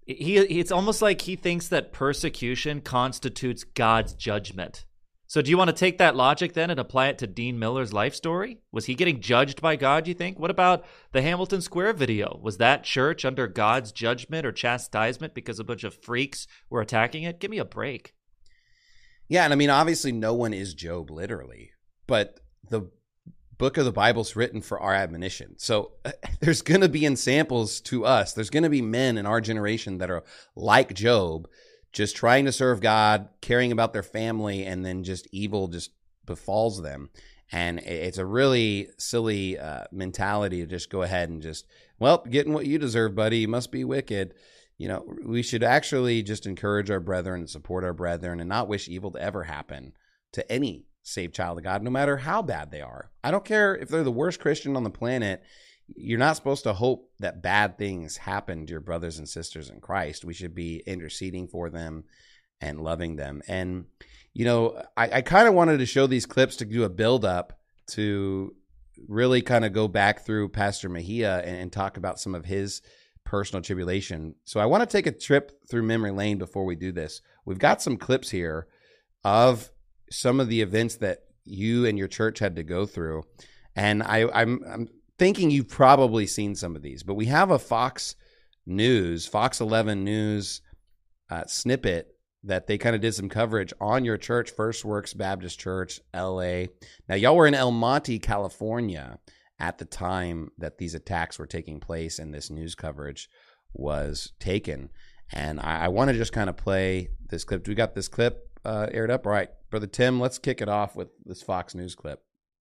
He, it's almost like he thinks that persecution constitutes God's judgment. So do you want to take that logic then and apply it to Dean Miller's life story? Was he getting judged by God, you think? What about the Hamilton Square video? Was that church under God's judgment or chastisement because a bunch of freaks were attacking it? Give me a break. Yeah, and I mean, obviously no one is Job literally, but the book of the Bible's written for our admonition. So uh, there's going to be examples to us. There's going to be men in our generation that are like Job, just trying to serve God, caring about their family, and then just evil just befalls them. And it's a really silly uh, mentality to just go ahead and just, well, getting what you deserve, buddy. You must be wicked. You know, we should actually just encourage our brethren and support our brethren and not wish evil to ever happen to any saved child of God, no matter how bad they are. I don't care if they're the worst Christian on the planet. You're not supposed to hope that bad things happen to your brothers and sisters in Christ. We should be interceding for them and loving them. And, you know, I, I kind of wanted to show these clips to do a build up to really kind of go back through Pastor Mejia and, and talk about some of his personal tribulation. So I want to take a trip through memory lane before we do this. We've got some clips here of some of the events that you and your church had to go through. And I, I'm, I'm thinking you've probably seen some of these, but we have a Fox News, Fox eleven News uh, snippet that they kind of did some coverage on your church, First Works Baptist Church, L A. Now, y'all were in El Monte, California at the time that these attacks were taking place and this news coverage was taken. And I, I want to just kind of play this clip. We got this clip uh, aired up. All right, Brother Tim, let's kick it off with this Fox News clip.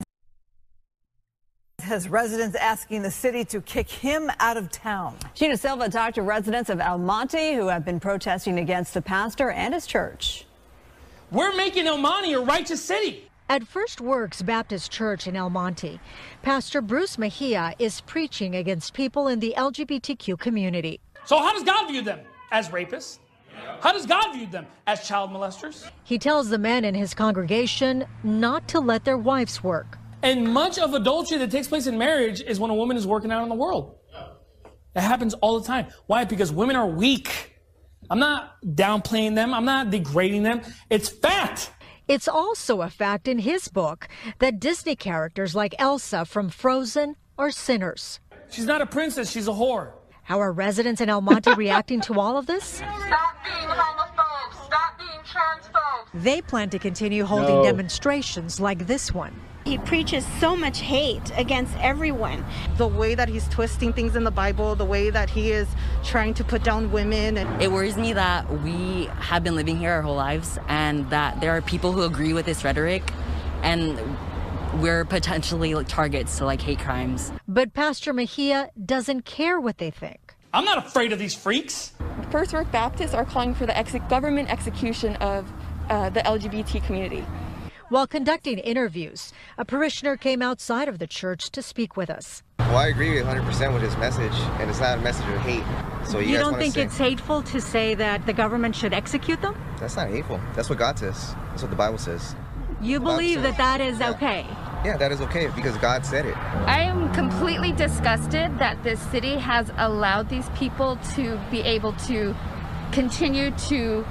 Has residents asking the city to kick him out of town. Gina Silva talked to residents of El Monte who have been protesting against the pastor and his church. We're making El Monte a righteous city. At First Works Baptist Church in El Monte, Pastor Bruce Mejia is preaching against people in the L G B T Q community. So how does God view them? As rapists? How does God view them? As child molesters? He tells the men in his congregation not to let their wives work. And much of adultery that takes place in marriage is when a woman is working out in the world. It happens all the time. Why? Because women are weak. I'm not downplaying them. I'm not degrading them. It's fact. It's also a fact in his book that Disney characters like Elsa from Frozen are sinners. She's not a princess. She's a whore. How are residents in El Monte reacting to all of this? Stop being homophobes. Stop being transphobes. They plan to continue holding No. demonstrations like this one. He preaches so much hate against everyone. The way that he's twisting things in the Bible, the way that he is trying to put down women. And it worries me that we have been living here our whole lives and that there are people who agree with this rhetoric and we're potentially like targets to like hate crimes. But Pastor Mejia doesn't care what they think. I'm not afraid of these freaks. First Work Baptists are calling for the ex- government execution of uh, the L G B T community. While conducting interviews, a parishioner came outside of the church to speak with us. Well, I agree one hundred percent with his message, and it's not a message of hate. So you, you guys don't wanna think say, it's hateful to say that the government should execute them? That's not hateful. That's what God says. That's what the Bible says. You The Bible believe says- that that is yeah. okay? Yeah, that is okay because God said it. I am completely disgusted that this city has allowed these people to be able to continue to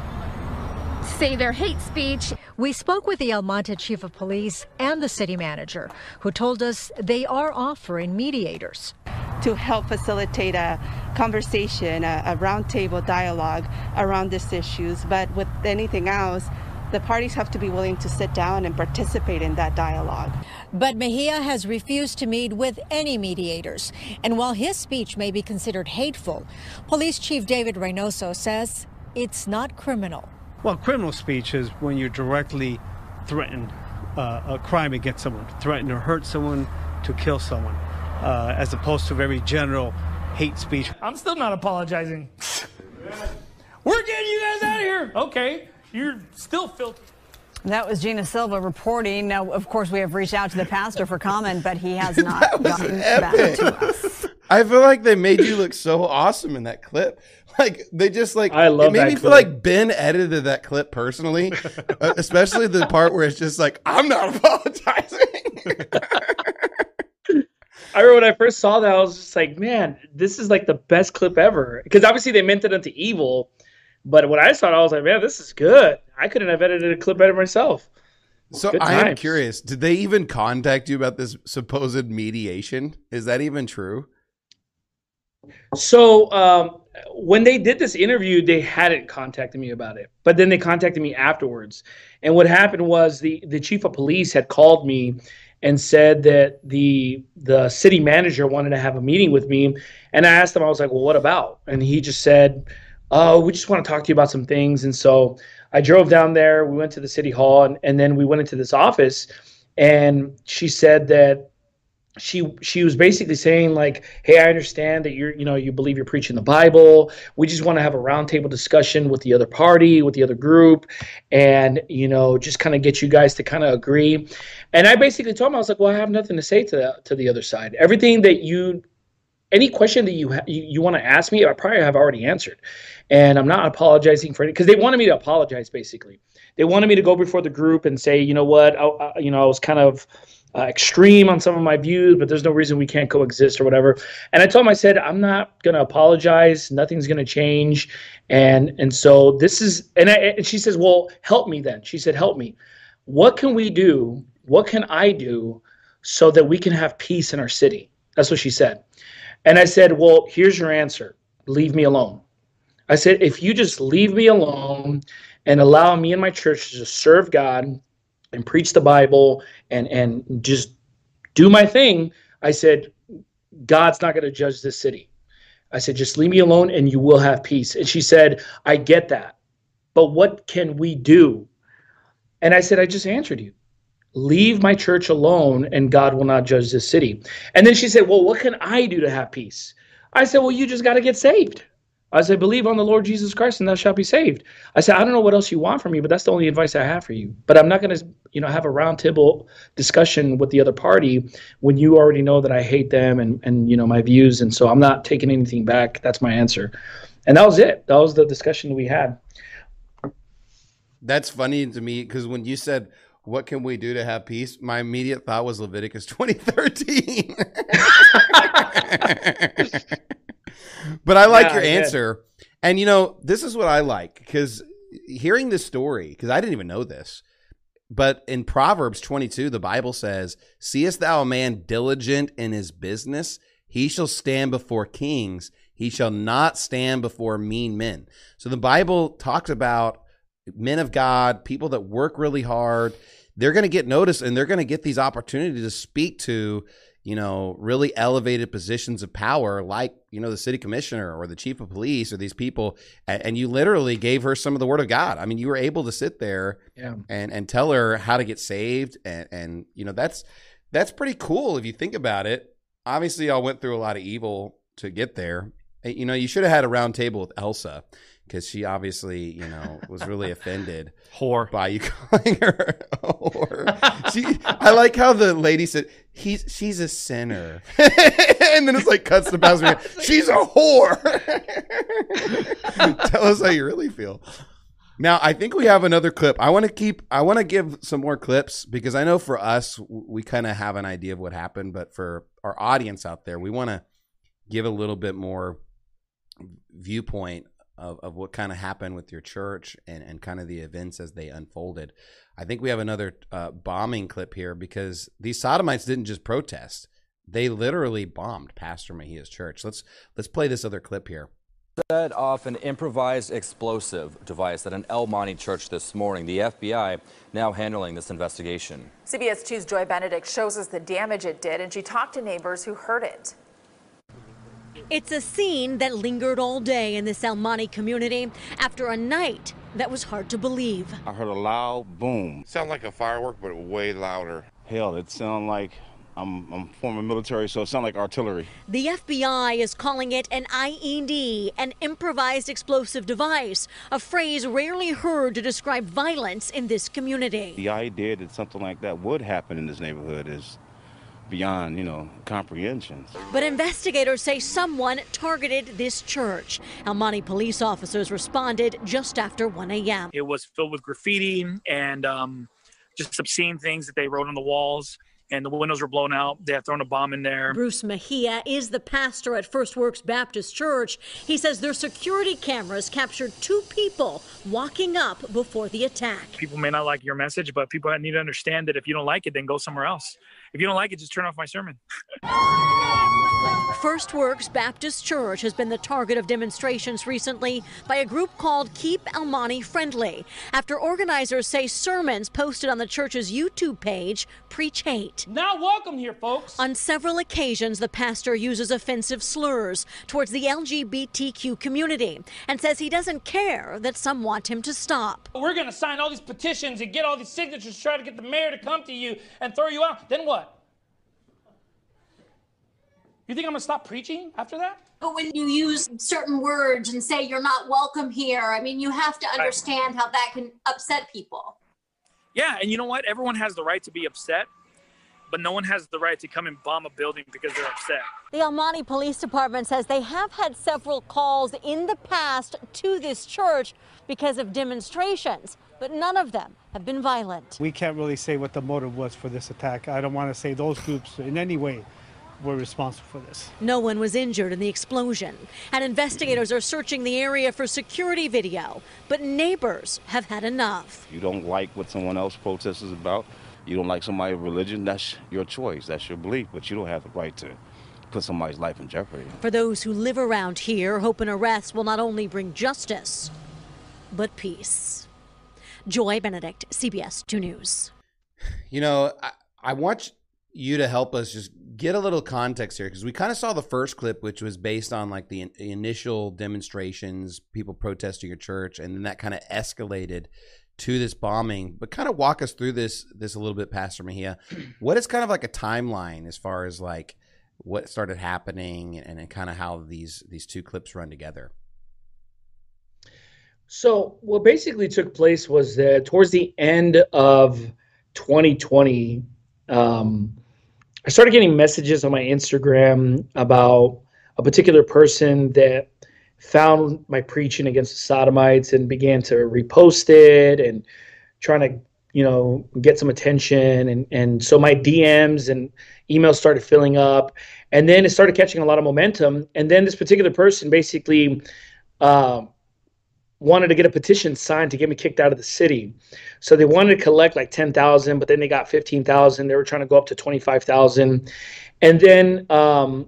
say their hate speech. We spoke with the El Monte chief of police and the city manager, who told us they are offering mediators to help facilitate a conversation, a, a roundtable dialogue around these issues. But with anything else, the parties have to be willing to sit down and participate in that dialogue. But Mejia has refused to meet with any mediators. And while his speech may be considered hateful, Police Chief David Reynoso says it's not criminal. Well, criminal speech is when you directly threaten uh, a crime against someone, threaten or hurt someone, to kill someone, uh, as opposed to very general hate speech. I'm still not apologizing. We're getting you guys out of here. Okay, you're still filthy. That was Gina Silva reporting. Now, of course, we have reached out to the pastor for comment, but he has not gotten back to us. I feel like they made you look so awesome in that clip. Like they just like I love it made that me clip. feel like Ben edited that clip personally, uh, especially the part where it's just like I'm not apologizing. I remember when I first saw that, I was just like, man, this is like the best clip ever. Because obviously they meant it unto evil. But when I saw it, I was like, man, this is good. I couldn't have edited a clip better myself. So I am curious, did they even contact you about this supposed mediation? Is that even true? So um, when they did this interview, they hadn't contacted me about it. But then they contacted me afterwards. And what happened was the, the chief of police had called me and said that the the city manager wanted to have a meeting with me. And I asked him, I was like, well, what about? And he just said, oh, we just want to talk to you about some things. And so I drove down there. We went to the city hall, and, and then we went into this office. And she said that she she was basically saying, like, hey, I understand that you're, you know, you believe you're preaching the Bible. We just want to have a roundtable discussion with the other party, with the other group, and, you know, just kind of get you guys to kind of agree. And I basically told him, I was like, well, I have nothing to say to the, to the other side. Everything that you, any question that you ha- you, you want to ask me, I probably have already answered. And I'm not apologizing for it, because they wanted me to apologize, basically. They wanted me to go before the group and say, you know what, I, I, you know, I was kind of uh, extreme on some of my views, but there's no reason we can't coexist or whatever. And I told them, I said, I'm not going to apologize. Nothing's going to change. And and so this is, and, I, and she says, well, help me then. She said, help me. What can we do? What can I do so that we can have peace in our city? That's what she said. And I said, well, here's your answer. Leave me alone. I said, if you just leave me alone and allow me and my church to just serve God and preach the Bible and, and just do my thing, I said, God's not going to judge this city. I said, just leave me alone and you will have peace. And she said, I get that, but what can we do? And I said, I just answered you. Leave my church alone and God will not judge this city. And then she said, well, what can I do to have peace? I said, well, you just got to get saved. I said, believe on the Lord Jesus Christ and thou shalt be saved. I said, I don't know what else you want from me, but that's the only advice I have for you. But I'm not going to, you know, have a round table discussion with the other party when you already know that I hate them and, and, you know, my views. And so I'm not taking anything back. That's my answer. And that was it. That was the discussion we had. That's funny to me, because when you said, what can we do to have peace? My immediate thought was Leviticus twenty thirteen. But I like yeah, your answer. Yeah. And, you know, this is what I like, because hearing this story, because I didn't even know this, but in Proverbs twenty-two, the Bible says, seest thou a man diligent in his business? He shall stand before kings. He shall not stand before mean men. So the Bible talks about men of God, people that work really hard. They're going to get noticed, and they're going to get these opportunities to speak to, you know, really elevated positions of power, like, you know, the city commissioner or the chief of police or these people. And you literally gave her some of the word of God. I mean, you were able to sit there yeah. and, and tell her how to get saved. And, and, you know, that's, that's pretty cool if you think about it. Obviously, y'all went through a lot of evil to get there. You know, you should have had a round table with Elsa, because she obviously, you know, was really offended whore by you calling her a whore. She, I like how the lady said, "He's she's a sinner," and then it's like cuts the pastor. She's a whore. Tell us how you really feel. Now, I think we have another clip. I want to keep. I want to give some more clips, because I know for us, we kind of have an idea of what happened, but for our audience out there, we want to give a little bit more viewpoint of, of what kind of happened with your church and, and kind of the events as they unfolded. I think we have another uh, bombing clip here, because these sodomites didn't just protest. They literally bombed Pastor Mejia's church. Let's let's play this other clip here. Set off an improvised explosive device at an El Monte church this morning. The F B I now handling this investigation. C B S two's Joy Benedict shows us the damage it did, and she talked to neighbors who heard it. It's a scene that lingered all day in this El Monte community after a night that was hard to believe. I heard a loud boom. Sound like a firework, but way louder. Hell, it sounded like I'm, I'm former military, so it sounded like artillery. The F B I is calling it an I E D, an improvised explosive device, a phrase rarely heard to describe violence in this community. The idea that something like that would happen in this neighborhood is beyond, you know, comprehension. But investigators say someone targeted this church. El Monte police officers responded just after one a m It was filled with graffiti and um, just obscene things that they wrote on the walls. and the windows were blown out. They had thrown a bomb in there. Bruce Mejia is the pastor at First Works Baptist Church. He says their security cameras captured two people walking up before the attack. People may not like your message, but people need to understand that if you don't like it, then go somewhere else. If you don't like it, just turn off my sermon. First Works Baptist Church has been the target of demonstrations recently by a group called Keep El Monte Friendly, after organizers say sermons posted on the church's YouTube page preach hate. Not welcome here, folks. On several occasions, the pastor uses offensive slurs towards the L G B T Q community and says he doesn't care that some want him to stop. We're going to sign all these petitions and get all these signatures, try to get the mayor to come to you and throw you out. Then what? You think I'm going to stop preaching after that? But when you use certain words and say you're not welcome here, I mean, you have to understand how that can upset people. Yeah, and you know what? Everyone has the right to be upset, but no one has the right to come and bomb a building because they're upset. The El Monte Police Department says they have had several calls in the past to this church because of demonstrations, but none of them have been violent. We can't really say what the motive was for this attack. I don't want to say those groups in any way were responsible for this. No one was injured in the explosion, and investigators are searching the area for security video, but neighbors have had enough. You don't like what someone else protests is about, you don't like somebody's religion, that's your choice, that's your belief, but you don't have the right to put somebody's life in jeopardy. For those who live around here, hope an arrest will not only bring justice, but peace. Joy Benedict, C B S two News. You know, I, I want you to help us just get a little context here, because we kind of saw the first clip, which was based on like the, in, the initial demonstrations, people protesting your church, and then that kind of escalated to this bombing. But kind of walk us through this this a little bit, Pastor Mejia. What is kind of like a timeline as far as like what started happening and, and kind of how these these two clips run together? So what basically took place was that towards the end of twenty twenty, um, I started getting messages on my Instagram about a particular person that found my preaching against the Sodomites and began to repost it and trying to, you know, get some attention. And, and so my D Ms and emails started filling up, and then it started catching a lot of momentum. And then this particular person basically, uh, wanted to get a petition signed to get me kicked out of the city. So they wanted to collect like ten thousand, but then they got fifteen thousand. They were trying to go up to twenty-five thousand. And then um,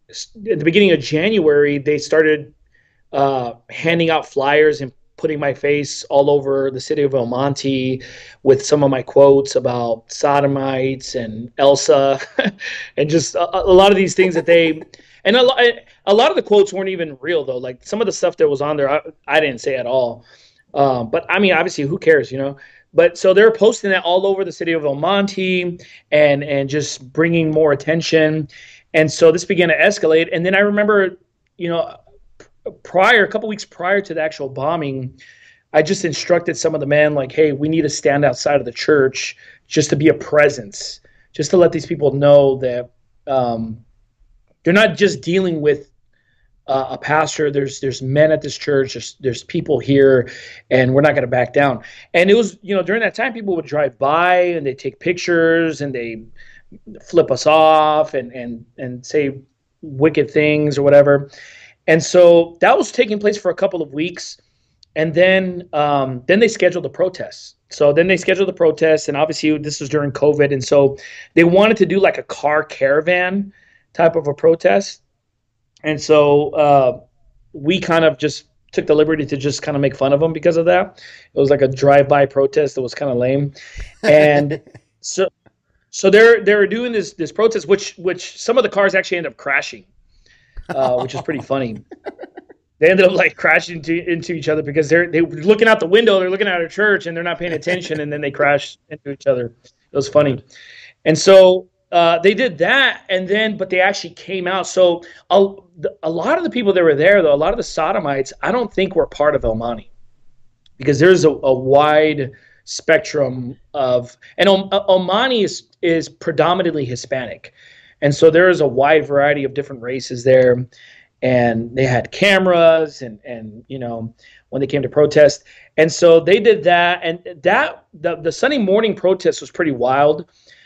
at the beginning of January, they started uh, handing out flyers and putting my face all over the city of El Monte with some of my quotes about sodomites and Elsa and just a, a lot of these things that they, and a lot, a lot of the quotes weren't even real though. Like some of the stuff that was on there, I, I didn't say at all. Um, but I mean, obviously who cares, you know? But so they're posting that all over the city of El Monte and, and just bringing more attention. And so this began to escalate. And then I remember, you know, prior, a couple weeks prior to the actual bombing, I just instructed some of the men like, hey, we need to stand outside of the church just to be a presence, just to let these people know that um, they're not just dealing with uh, a pastor. There's there's men at this church. There's, there's people here, and we're not going to back down. And it was, you know, during that time, people would drive by and they take pictures and they flip us off and and and say wicked things or whatever. And so that was taking place for a couple of weeks. And then um, then they scheduled the protests. So then they scheduled the protests, and obviously this was during COVID. And so they wanted to do like a car caravan type of a protest. And so uh, we kind of just took the liberty to just kind of make fun of them because of that. It was like a drive-by protest that was kind of lame. And so so they're they're doing this this protest, which which some of the cars actually end up crashing. Uh, which is pretty funny. They ended up like crashing into, into each other because they're they were looking out the window, they're looking at our church, and they're not paying attention, and then they crash into each other. It was funny. And so uh, they did that, and then but they actually came out. So a, a lot of the people that were there, though, a lot of the Sodomites, I don't think were part of El Monte, because there's a, a wide spectrum of, and El, El Monte is is predominantly Hispanic. And so there is a wide variety of different races there, and they had cameras and, and, you know, when they came to protest. And so they did that, and that, the, the Sunday morning protest was pretty wild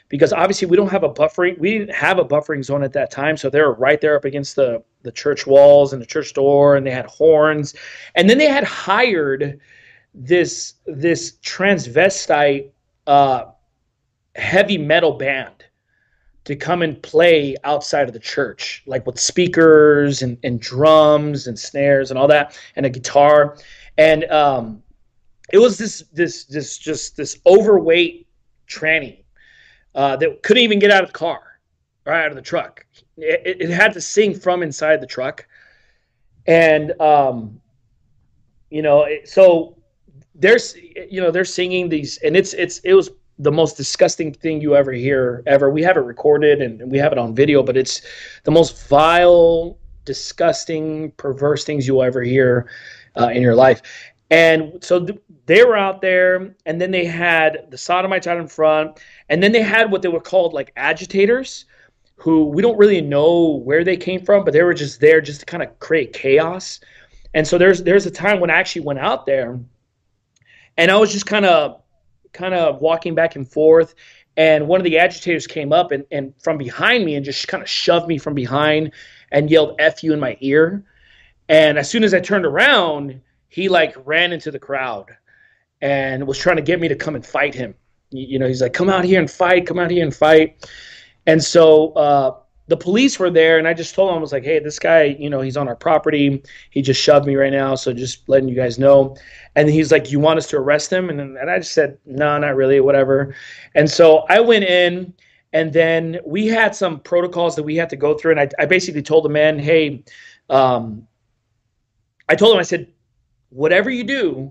because obviously we don't have a buffering. We didn't have a buffering zone at that time, so they were right there up against the the church walls and the church door, and they had horns, and then they had hired this this transvestite uh, heavy metal band to come and play outside of the church, like with speakers and, and drums and snares and all that, and a guitar. And um, it was this this this just this overweight tranny uh, that couldn't even get out of the car or out of the truck. It, it had to sing from inside the truck. And um, you know, it, so there's you know they're singing these, and it's it's it was the most disgusting thing you ever hear ever. We have it recorded and we have it on video, but it's the most vile, disgusting, perverse things you'll ever hear uh, in your life. And so th- they were out there, and then they had the sodomites out in front, and then they had what they were called like agitators, who we don't really know where they came from, but they were just there just to kind of create chaos. And so there's there's a time when I actually went out there, and I was just kind of kind of walking back and forth, and one of the agitators came up and, and from behind me and just kind of shoved me from behind and yelled F you in my ear. And as soon as I turned around, he like ran into the crowd and was trying to get me to come and fight him. You, you know, he's like, come out here and fight, come out here and fight. And so uh, the police were there, and I just told him, I was like, hey, this guy, you know, he's on our property. He just shoved me right now, so just letting you guys know. And he's like, you want us to arrest him? And, and I just said, no, not really, whatever. And so I went in, and then we had some protocols that we had to go through. And I, I basically told the man, hey, um, I told him, I said, whatever you do,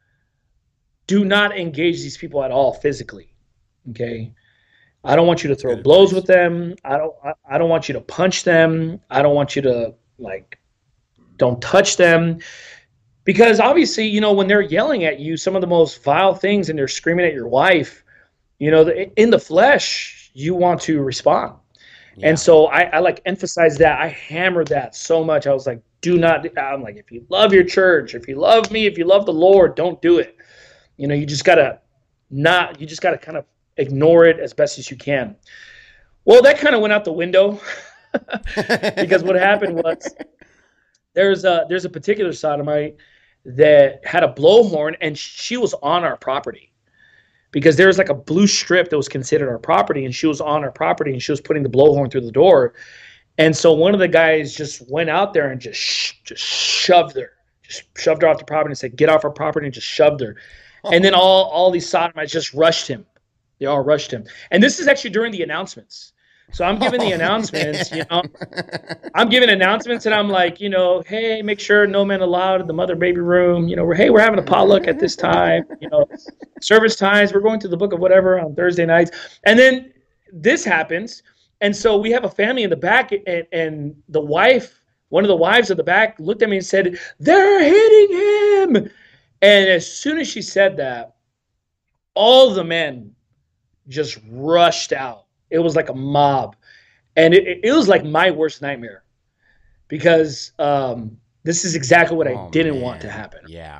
do not engage these people at all physically, okay? I don't want you to throw blows with them. I don't I, I don't want you to punch them. I don't want you to, like, don't touch them. Because obviously, you know, when they're yelling at you some of the most vile things and they're screaming at your wife, you know, in the flesh, you want to respond. Yeah. And so I, I like emphasized that. I hammered that so much. I was like, do not, I'm like, if you love your church, if you love me, if you love the Lord, don't do it. You know, you just got to not, you just got to kind of ignore it as best as you can. Well, that kind of went out the window because what happened was there's a, there's a particular sodomite that had a blowhorn, and she was on our property because there was like a blue strip that was considered our property, and she was on our property, and she was putting the blowhorn through the door. And so one of the guys just went out there and just sh- just shoved her, just shoved her off the property and said, get off our property, and just shoved her. Oh. And then all, all these sodomites just rushed him. They all rushed him. And this is actually during the announcements. So I'm giving the oh, announcements, man. you know, I'm giving announcements, and I'm like, you know, hey, make sure no men allowed in the mother baby room. You know, we're, hey, we're having a potluck at this time. You know, service times, we're going to the book of whatever on Thursday nights. And then this happens. And so we have a family in the back, and, and the wife, one of the wives of the back looked at me and said, they're hitting him. And as soon as she said that, all the men just rushed out. It was like a mob. And it, it was like my worst nightmare because um, this is exactly what oh, I didn't man. want to happen. Yeah.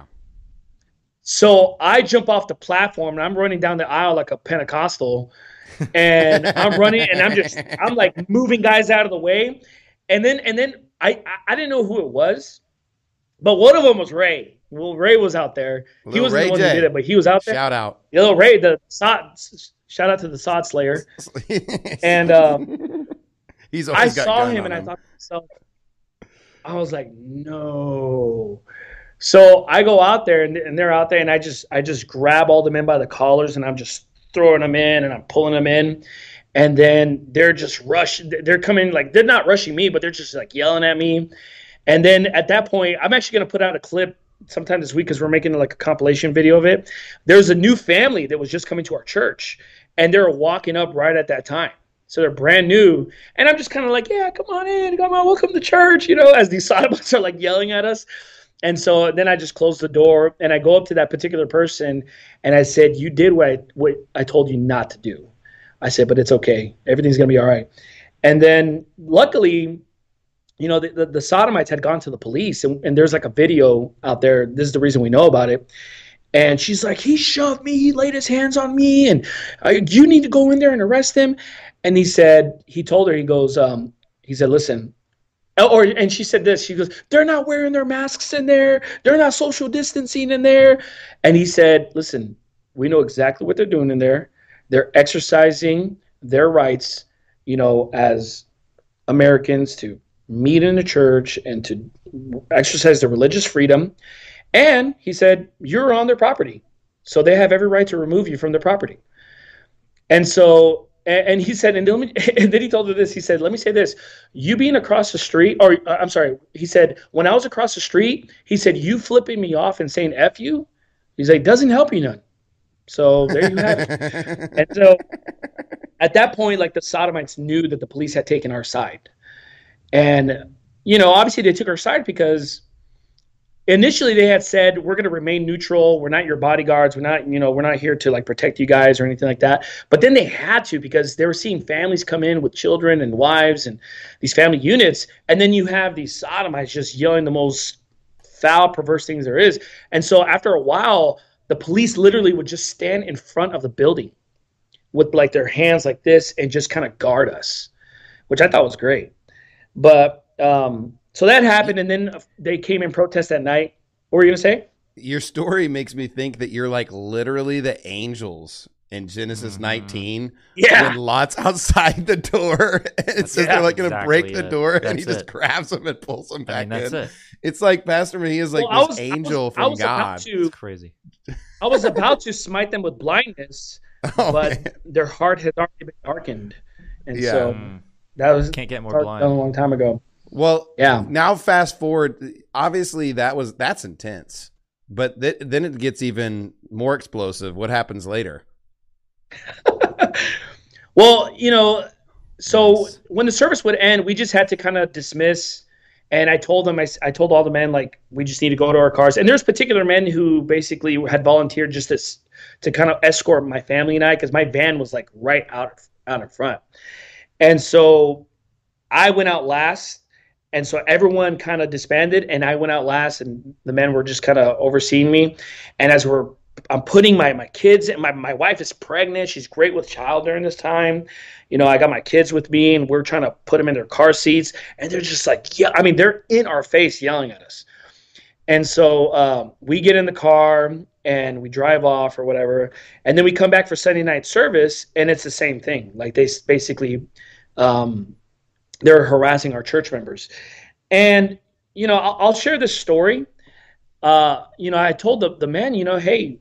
So I jump off the platform, and I'm running down the aisle like a Pentecostal. And I'm running, and I'm just, I'm like moving guys out of the way. And then, and then I, I didn't know who it was, but one of them was Ray. Well, Ray was out there. Little he wasn't Ray the one J. who did it, but he was out there. Shout out. Yeah, little Ray, the sod, shout out to the Sod Slayer. And um, He's I saw him, and him. I thought to myself, I was like, no. So I go out there, and, and they're out there, and I just, I just grab all the men by the collars, and I'm just throwing them in, and I'm pulling them in. And then they're just rushing. They're coming, like, they're not rushing me, but they're just like yelling at me. And then at that point, I'm actually going to put out a clip sometime this week because we're making like a compilation video of it. There's a new family that was just coming to our church, and they're walking up right at that time. So they're brand new. And I'm just kind of like, yeah, come on in. Come on, welcome to church, you know, as these sodomites are like yelling at us. And so then I just closed the door, and I go up to that particular person, and I said, you did what I, what I told you not to do. I said, but it's okay. Everything's going to be all right. And then luckily, you know, the, the, the sodomites had gone to the police, and, and there's like a video out there. This is the reason we know about it. And she's like, he shoved me, he laid his hands on me, and uh, you need to go in there and arrest him. And he said, he told her, he goes, um, he said, listen, or, and she said this, she goes, they're not wearing their masks in there. They're not social distancing in there. And he said, listen, we know exactly what they're doing in there. They're exercising their rights, you know, as Americans to meet in a church and to exercise their religious freedom. And he said, you're on their property, so they have every right to remove you from their property. And so, and, and he said, and then, and then he told her this, he said, let me say this, you being across the street, or uh, I'm sorry, he said, when I was across the street, he said, you flipping me off and saying F you, he's like, doesn't help you none. So there you have it. And so at that point, like the Sodomites knew that the police had taken our side. And, you know, obviously they took our side because initially they had said, we're going to remain neutral. We're not your bodyguards. We're not, you know, we're not here to like protect you guys or anything like that. But then they had to, because they were seeing families come in with children and wives and these family units. And then you have these Sodomites just yelling the most foul, perverse things there is. And so after a while, the police literally would just stand in front of the building with like their hands like this and just kind of guard us, which I thought was great. But, um, so that happened, and then they came in protest that night. What were you going to say? Your story makes me think that you're like literally the angels in Genesis nineteen. Yeah. When Lot's outside the door, and it says yeah, they're like going to exactly break the it. door, That's and he just it. grabs them and pulls them back I mean, that's in. it. It's like Pastor Mejia is like Well, I this was- I angel was- I from was about God. to- It's crazy. I was about to smite them with blindness, Oh, but man. their heart had already been darkened. And Yeah. so Mm. that was Can't get more done blind. a long time ago. Well, Yeah. Now fast forward. Obviously, that was that's intense, but th- then it gets even more explosive. What happens later? Well, you know, so Nice. when the service would end, we just had to kind of dismiss. And I told them, I, s- I told all the men, like, we just need to go to our cars. And there's particular men who basically had volunteered just to, s- to kind of escort my family and I, because my van was like right out, out in front. And so I went out last. And so everyone kind of disbanded, and I went out last, and the men were just kind of overseeing me. And as we're, I'm putting my, my kids, and my, my wife is pregnant. She's great with child during this time. You know, I got my kids with me, and we're trying to put them in their car seats, and they're just like, yeah, I mean, they're in our face yelling at us. And so um, we get in the car, and we drive off or whatever. And then we come back for Sunday night service, and it's the same thing. Like they s- basically, um, they're harassing our church members. And, you know, I'll, I'll share this story. Uh, you know, I told the, the men, you know, hey,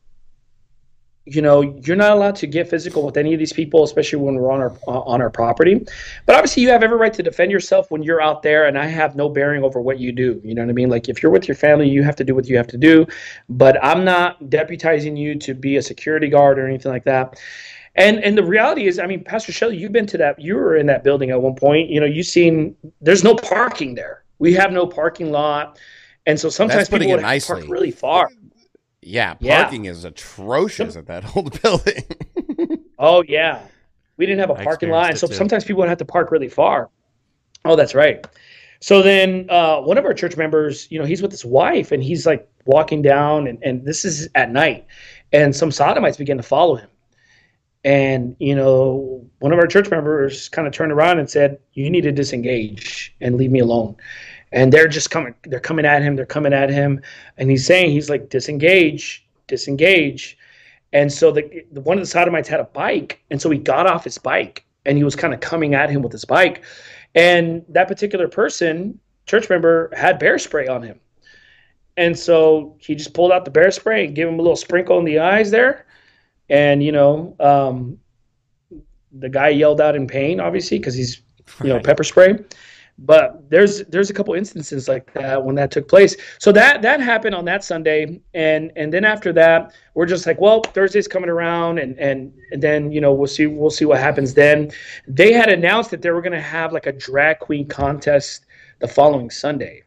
you know, you're not allowed to get physical with any of these people, especially when we're on our on our property. But obviously, you have every right to defend yourself when you're out there, and I have no bearing over what you do. You know what I mean? Like, if you're with your family, you have to do what you have to do. But I'm not deputizing you to be a security guard or anything like that. And and the reality is, I mean, Pastor Shelley, you've been to that, you were in that building at one point. You know, you've seen, there's no parking there. We have no parking lot. And so sometimes That's putting people it would have to park nicely. really far. Yeah, Yeah. parking is atrocious at that old building. Oh, yeah. We didn't have a I parking lot. And experienced so it too. sometimes people would have to park really far. Oh, that's right. So then uh, one of our church members, you know, he's with his wife, and he's like walking down, and, and this is at night. And some sodomites begin to follow him. And, you know, one of our church members kind of turned around and said, you need to disengage and leave me alone. And they're just coming, they're coming at him, they're coming at him. And he's saying, he's like, disengage, disengage. And so the, the one of the sodomites had a bike. And so he got off his bike, and he was kind of coming at him with his bike. And that particular person, church member, had bear spray on him. And so he just pulled out the bear spray and gave him a little sprinkle in the eyes there. And, you know, um, the guy yelled out in pain, obviously, because he's, you know, Right. pepper spray. But there's there's a couple instances like that when that took place. So that that happened on that Sunday, and and then after that, we're just like, well, Thursday's coming around, and and and then you know we'll see we'll see what happens then. They had announced that they were going to have like a drag queen contest the following Sunday,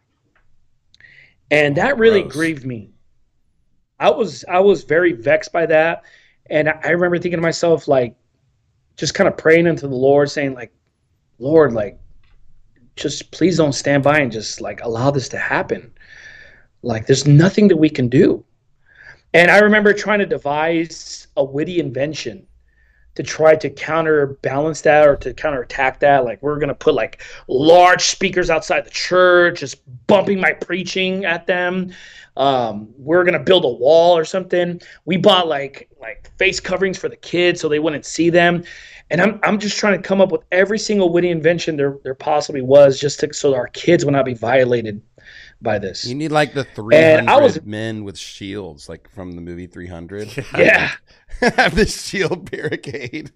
and that really Gross. grieved me. I was I was very vexed by that, and I, I remember thinking to myself, like, just kind of praying unto the Lord, saying like, Lord, like, just please don't stand by and just like allow this to happen. Like, there's nothing that we can do. And I remember trying to devise a witty invention to try to counterbalance that or to counterattack that. Like, we're going to put like large speakers outside the church, just bumping my preaching at them. Um, we're going to build a wall or something. We bought like, like face coverings for the kids so they wouldn't see them. And I'm, I'm just trying to come up with every single witty invention there, there possibly was, just to, so our kids would not be violated by this. You need like the three hundred I was, men with shields, like from the movie three hundred. Yeah. Have this shield barricade.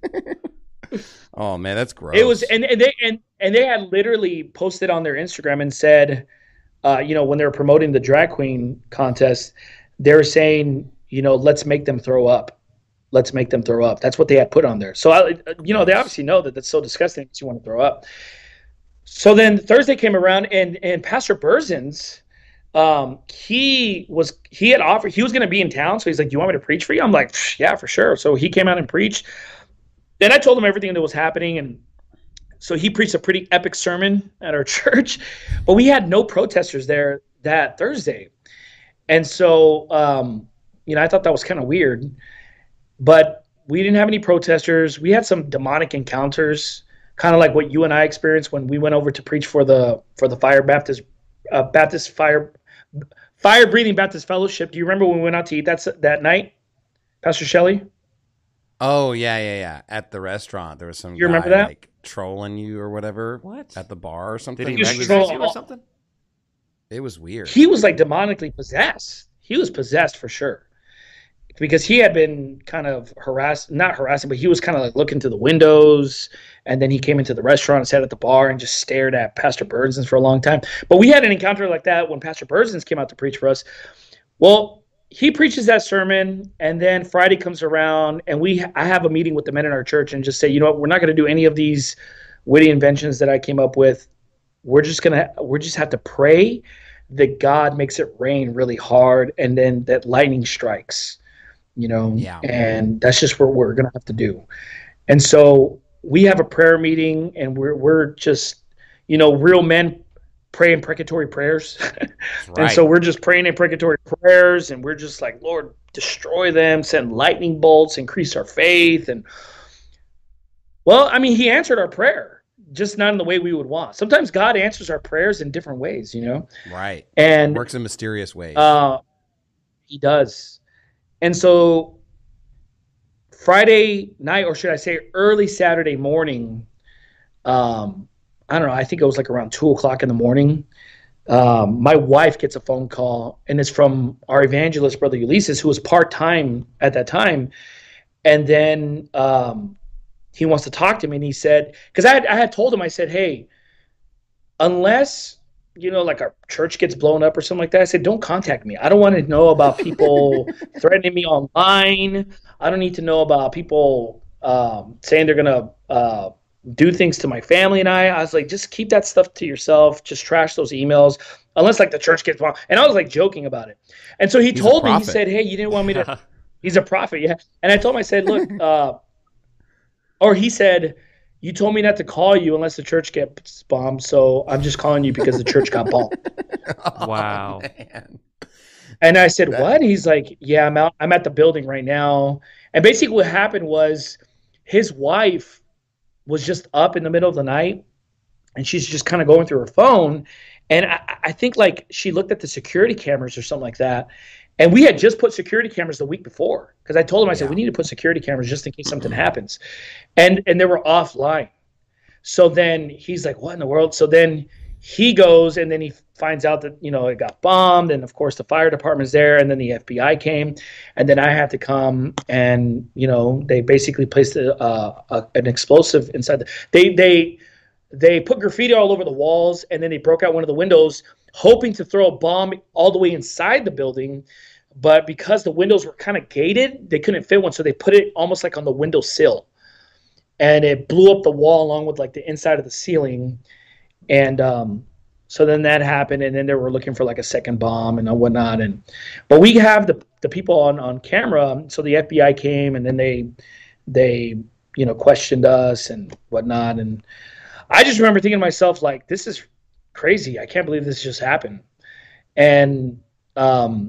Oh man, that's gross. It was, and, and they and and they had literally posted on their Instagram and said, uh, you know, when they were promoting the drag queen contest, they were saying, you know, let's make them throw up. Let's make them throw up. That's what they had put on there. So, I, you know, they obviously know that that's so disgusting that you want to throw up. So then Thursday came around, and and Pastor Berzins, um, he was he had offered he was going to be in town, so he's like, "Do you want me to preach for you?" I'm like, "Yeah, for sure." So he came out and preached. Then I told him everything that was happening, and so he preached a pretty epic sermon at our church. But we had no protesters there that Thursday, and so um, you know, I thought that was kind of weird. But we didn't have any protesters. We had some demonic encounters, kind of like what you and I experienced when we went over to preach for the for the Fire Baptist uh, Baptist Fire Fire Breathing Baptist Fellowship. Do you remember when we went out to eat that that night, Pastor Shelley? Oh yeah, yeah, yeah. At the restaurant, there was some. You guy, remember that? Like trolling you or whatever. What? At the bar or something? Did he recognize you or something? It was weird. He was like demonically possessed. He was possessed for sure. Because he had been kind of harassed, not harassing, but he was kind of like looking to the windows, and then he came into the restaurant and sat at the bar and just stared at Pastor Berzins for a long time. But we had an encounter like that when Pastor Berzins came out to preach for us. Well, he preaches that sermon, and then Friday comes around, and we I have a meeting with the men in our church and just say, you know what, we're not going to do any of these witty inventions that I came up with. We're just gonna we're just have to pray that God makes it rain really hard, and then that lightning strikes. You know, yeah. And that's just what we're going to have to do. And so we have a prayer meeting, and we're, we're just, you know, real men pray imprecatory prayers. Right. And so we're just praying imprecatory prayers, and we're just like, Lord, destroy them, send lightning bolts, increase our faith. And well, I mean, he answered our prayer, just not in the way we would want. Sometimes God answers our prayers in different ways, you know? Right. And works in mysterious ways. Uh, he does. And so Friday night, or should I say early Saturday morning, um, I don't know, I think it was like around two o'clock in the morning, um, my wife gets a phone call, and it's from our evangelist, Brother Ulysses, who was part-time at that time. And then um, he wants to talk to me, and he said, because I had, I had told him, I said, hey, unless – you know, like our church gets blown up or something like that, I said, don't contact me. I don't want to know about people threatening me online. I don't need to know about people um, saying they're going to uh, do things to my family and I. I was like, just keep that stuff to yourself. Just trash those emails. Unless like the church gets blown. And I was like joking about it. And so he he's told me, he said, hey, you didn't want me to. He's a prophet, yeah. And I told him, I said, look, uh, or he said, you told me not to call you unless the church gets bombed, so I'm just calling you because the church got bombed. Wow. Oh, and I said, what? And he's like, yeah, I'm out. I'm at the building right now. And basically what happened was his wife was just up in the middle of the night, and she's just kind of going through her phone. And I, I think like she looked at the security cameras or something like that. And we had just put security cameras the week before, because I told him, I said, yeah. we need to put security cameras just in case something happens. And and they were offline. So then he's like, what in the world? So then he goes, and then he finds out that, you know, it got bombed. And of course the fire department's there. And then the F B I came. And then I had to come, and, you know, they basically placed a, a, an explosive inside. The, they, they, they put graffiti all over the walls, and then they broke out one of the windows, hoping to throw a bomb all the way inside the building. But because the windows were kind of gated, they couldn't fit one. So they put it almost like on the windowsill, and it blew up the wall along with like the inside of the ceiling. And um, so then that happened. And then they were looking for like a second bomb and whatnot. And, but we have the, the people on, on camera. So the F B I came, and then they, they, you know, questioned us and whatnot. And I just remember thinking to myself, like, this is crazy. I can't believe this just happened. And, um,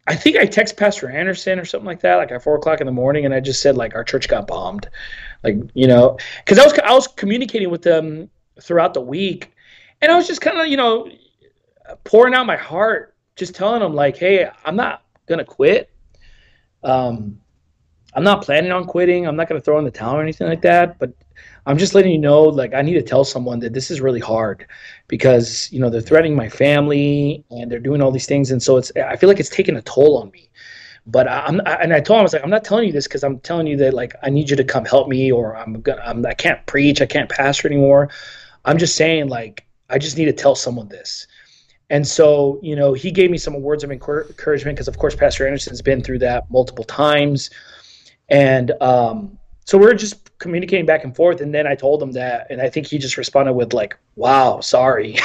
I think I text Pastor Anderson or something like that, like at four o'clock in the morning, and I just said like our church got bombed, like you know, because I was I was communicating with them throughout the week, and I was just kind of you know pouring out my heart, just telling them like, hey, I'm not gonna quit, um, I'm not planning on quitting, I'm not gonna throw in the towel or anything like that, but I'm just letting you know, like I need to tell someone that this is really hard because, you know, they're threatening my family and they're doing all these things. And so it's, I feel like it's taking a toll on me, but I'm, I, and I told him, I was like, I'm not telling you this because I'm telling you that like, I need you to come help me or I'm gonna, I'm, I can't preach. I can't pastor anymore. I'm just saying like, I just need to tell someone this. And so, you know, he gave me some words of encouragement because of course, Pastor Anderson's been through that multiple times. And, um, so we're just communicating back and forth, and then I told him that, and I think he just responded with like, "Wow, sorry."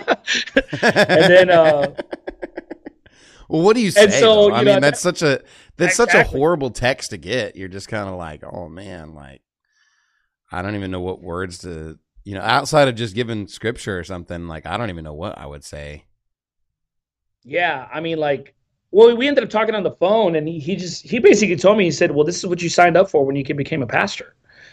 And then, uh, well, what do you say? So, I you mean, know, that's such a that's exactly. such a horrible text to get. You're just kind of like, "Oh man," like I don't even know what words to, you know, outside of just giving scripture or something. Like I don't even know what I would say. Yeah, I mean, like. Well, we ended up talking on the phone, and he, he just he basically told me, he said, well, this is what you signed up for when you became a pastor.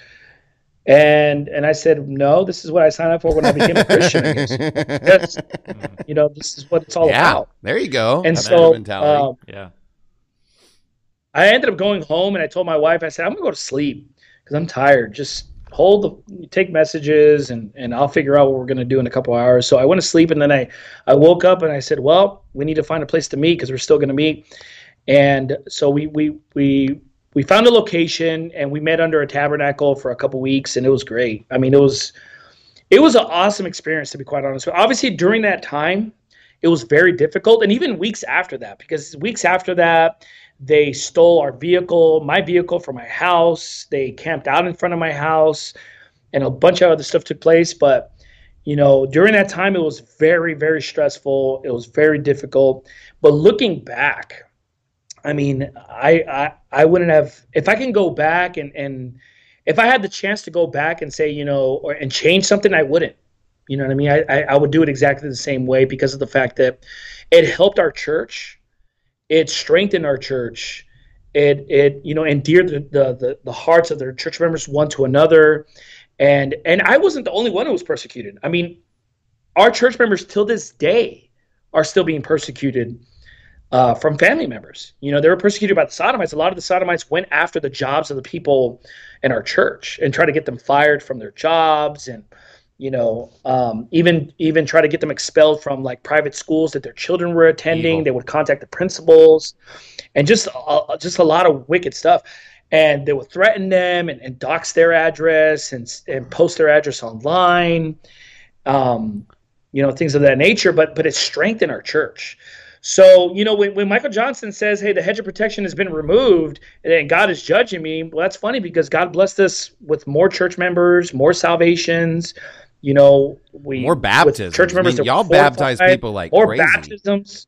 And and I said, no, this is what I signed up for when I became a Christian. I guess. Yes. You know, this is what it's all yeah, about. There you go. And That's so mentality. Um, yeah. I ended up going home, and I told my wife, I said, I'm going to go to sleep because I'm tired. Just hold the, take messages, and, and I'll figure out what we're going to do in a couple hours. So I went to sleep, and then I, I woke up, and I said, well, we need to find a place to meet because we're still going to meet. And so we we we we found a location, and we met under a tabernacle for a couple weeks, and it was great. I mean, it was it was an awesome experience, to be quite honest. So obviously, during that time, it was very difficult, and even weeks after that, because weeks after that, they stole our vehicle, my vehicle from my house. They camped out in front of my house, and a bunch of other stuff took place. But, you know, during that time, it was very, very stressful. It was very difficult. But looking back, I mean, I I, I wouldn't have, if I can go back and, and if I had the chance to go back and say, you know, or and change something, I wouldn't. You know what I mean? I, I, I would do it exactly the same way because of the fact that it helped our church. It strengthened our church. It it you know endeared the, the the the hearts of their church members one to another, and and I wasn't the only one who was persecuted. I mean, our church members till this day are still being persecuted uh, from family members. You know, they were persecuted by the Sodomites. A lot of the Sodomites went after the jobs of the people in our church and tried to get them fired from their jobs, and you know, um, even even try to get them expelled from like private schools that their children were attending. Evil. They would contact the principals, and just uh, just a lot of wicked stuff. And they would threaten them and, and dox their address and and post their address online, um, you know, things of that nature. But but it strengthened our church. So, you know, when, when Michael Johnson says, hey, the hedge of protection has been removed and God is judging me, well, that's funny because God blessed us with more church members, more salvations. You know, we more baptisms. Church members, I mean, y'all baptize people like more crazy. baptisms.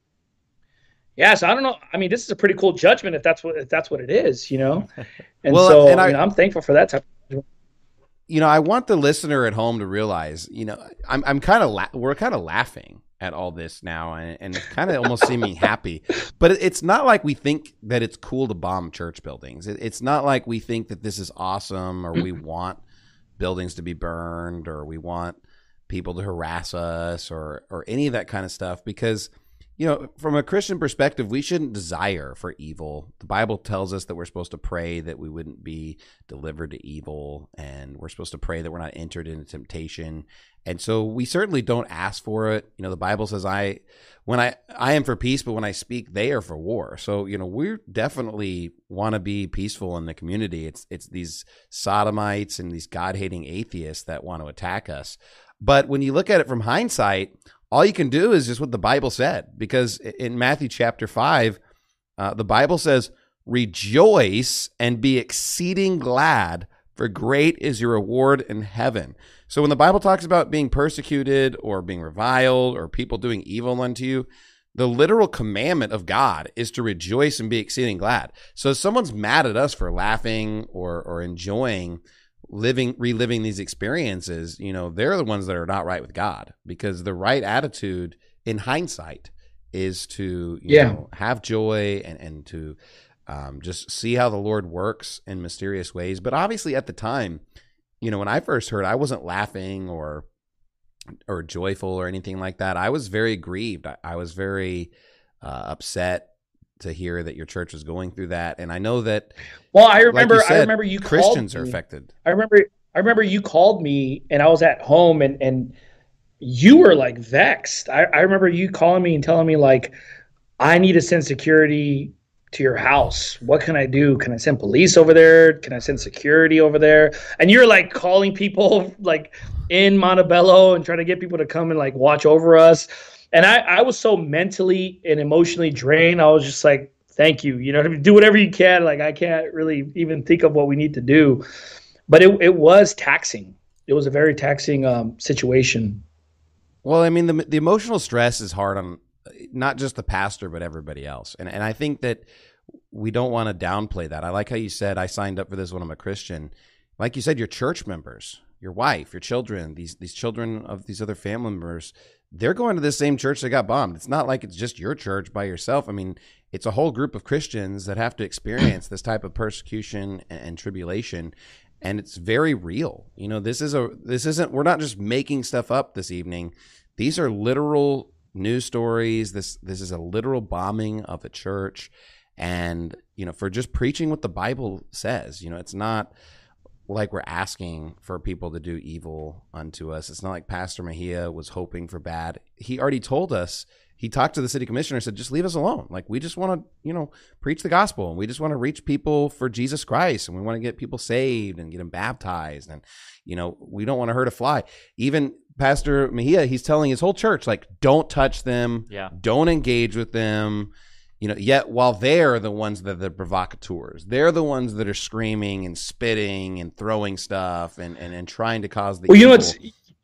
Yeah, so I don't know. I mean, this is a pretty cool judgment if that's what if that's what it is, you know. And well, so and I, you know, I'm thankful for that type of you know, I want the listener at home to realize, you know, I'm I'm kind of la- we're kind of laughing at all this now, and, and it's kind of almost seeming happy, but it's not like we think that it's cool to bomb church buildings. It, it's not like we think that this is awesome, or we want buildings to be burned, or we want people to harass us, or or any of that kind of stuff, because you know, from a Christian perspective, we shouldn't desire for evil. The Bible tells us that we're supposed to pray that we wouldn't be delivered to evil, and we're supposed to pray that we're not entered into temptation. And so we certainly don't ask for it. You know, the Bible says, I, when I, I am for peace, but when I speak, they are for war. So, you know, we definitely want to be peaceful in the community. It's, it's these sodomites and these God-hating atheists that want to attack us. But when you look at it from hindsight, all you can do is just what the Bible said, because in Matthew chapter five, uh, the Bible says, rejoice and be exceeding glad, for great is your reward in heaven. So when the Bible talks about being persecuted or being reviled or people doing evil unto you, the literal commandment of God is to rejoice and be exceeding glad. So if someone's mad at us for laughing or or enjoying living, reliving these experiences, you know, they're the ones that are not right with God, because the right attitude in hindsight is to you Yeah. know have joy and and to um, just see how the Lord works in mysterious ways. But obviously, at the time, you know, when I first heard, I wasn't laughing or or joyful or anything like that. I was very grieved. I, I was very uh, upset to hear that your church was going through that. And I know that, Well, I like remember. you I said, remember you Christians called are me. affected. I remember. I remember you called me, and I was at home, and and you were like vexed. I, I remember you calling me and telling me like, I need to send security to your house. What can I do? Can I send police over there? Can I send security over there? And you're like calling people like in Montebello and trying to get people to come and like watch over us. And I, I was so mentally and emotionally drained. I was just like, thank you. You know what I mean? Do whatever you can. Like, I can't really even think of what we need to do. But it, it was taxing. It was a very taxing um, situation. Well, I mean, the the emotional stress is hard on not just the pastor, but everybody else. And and I think that we don't want to downplay that. I like how you said, I signed up for this when I'm a Christian. Like you said, your church members, your wife, your children, these these children of these other family members, they're going to the same church that got bombed. It's not like it's just your church by yourself. I mean, it's a whole group of Christians that have to experience this type of persecution and, and tribulation. And it's very real. You know, this is a this isn't we're not just making stuff up this evening. These are literal news stories. This this is a literal bombing of a church. And, you know, for just preaching what the Bible says, you know, it's not like we're asking for people to do evil unto us. It's not like Pastor Mejia was hoping for bad. He already told us, he talked to the city commissioner, said, just leave us alone. Like, we just want to, you know, preach the gospel, and we just want to reach people for Jesus Christ, and we want to get people saved and get them baptized. And, you know, we don't want to hurt a fly. Even Pastor Mejia, he's telling his whole church, like, don't touch them. Yeah. Don't engage with them. You know, yet while they're the ones that are the provocateurs, they're the ones that are screaming and spitting and throwing stuff and, and, and trying to cause the Well, you know evil. what's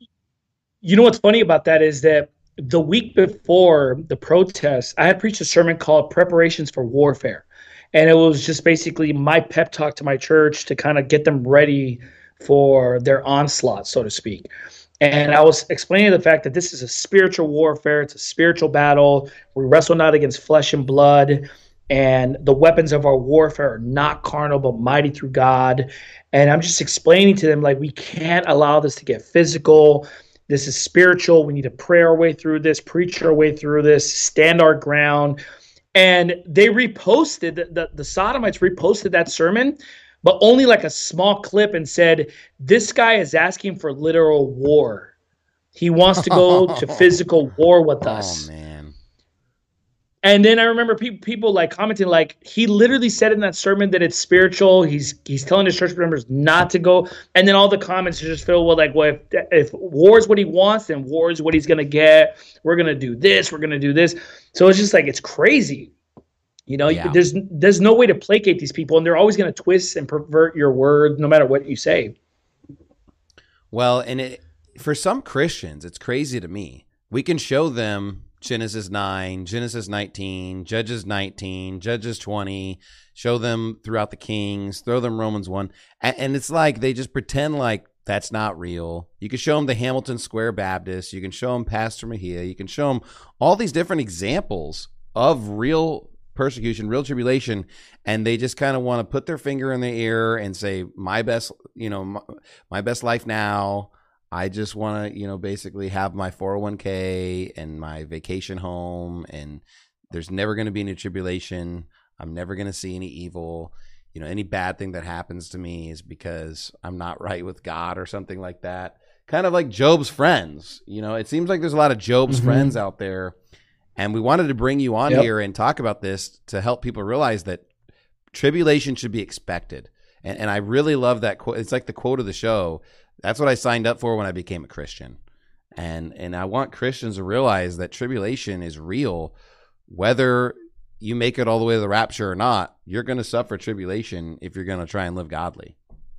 you know what's funny about that is that the week before the protest, I had preached a sermon called Preparations for Warfare. And it was just basically my pep talk to my church to kind of get them ready for their onslaught, so to speak. And I was explaining the fact that this is a spiritual warfare. It's a spiritual battle. We wrestle not against flesh and blood. And the weapons of our warfare are not carnal, but mighty through God. And I'm just explaining to them, like, we can't allow this to get physical. This is spiritual. We need to pray our way through this, preach our way through this, stand our ground. And they reposted, the, the, the Sodomites reposted that sermon, but only like a small clip, and said, this guy is asking for literal war. He wants to go to physical war with us. Oh, man. And then I remember pe- people like commenting, like, he literally said in that sermon that it's spiritual. He's he's telling his church members not to go. And then all the comments are just filled with like, well, if, if war is what he wants, then war is what he's going to get. We're going to do this. We're going to do this. So it's just like, it's crazy. You know, Yeah. there's there's no way to placate these people, and they're always going to twist and pervert your word no matter what you say. Well, and it, for some Christians, it's crazy to me. We can show them Genesis nine, Genesis nineteen, Judges nineteen, Judges twenty, show them throughout the Kings, throw them Romans one. And, and it's like they just pretend like that's not real. You can show them the Hamilton Square Baptist. You can show them Pastor Mejia. You can show them all these different examples of real persecution, real tribulation, and they just kind of want to put their finger in their ear and say, my best, you know, my, my best life now. I just want to, you know, basically have my four oh one k and my vacation home, and there's never going to be any tribulation. I'm never going to see any evil. You know, any bad thing that happens to me is because I'm not right with God or something like that. Kind of like Job's friends. You know, it seems like there's a lot of Job's Mhm. friends out there. And we wanted to bring you on Yep. here and talk about this to help people realize that tribulation should be expected. And, and I really love that quote. It's like the quote of the show. That's what I signed up for when I became a Christian. And and I want Christians to realize that tribulation is real. Whether you make it all the way to the rapture or not, you're going to suffer tribulation if you're going to try and live godly.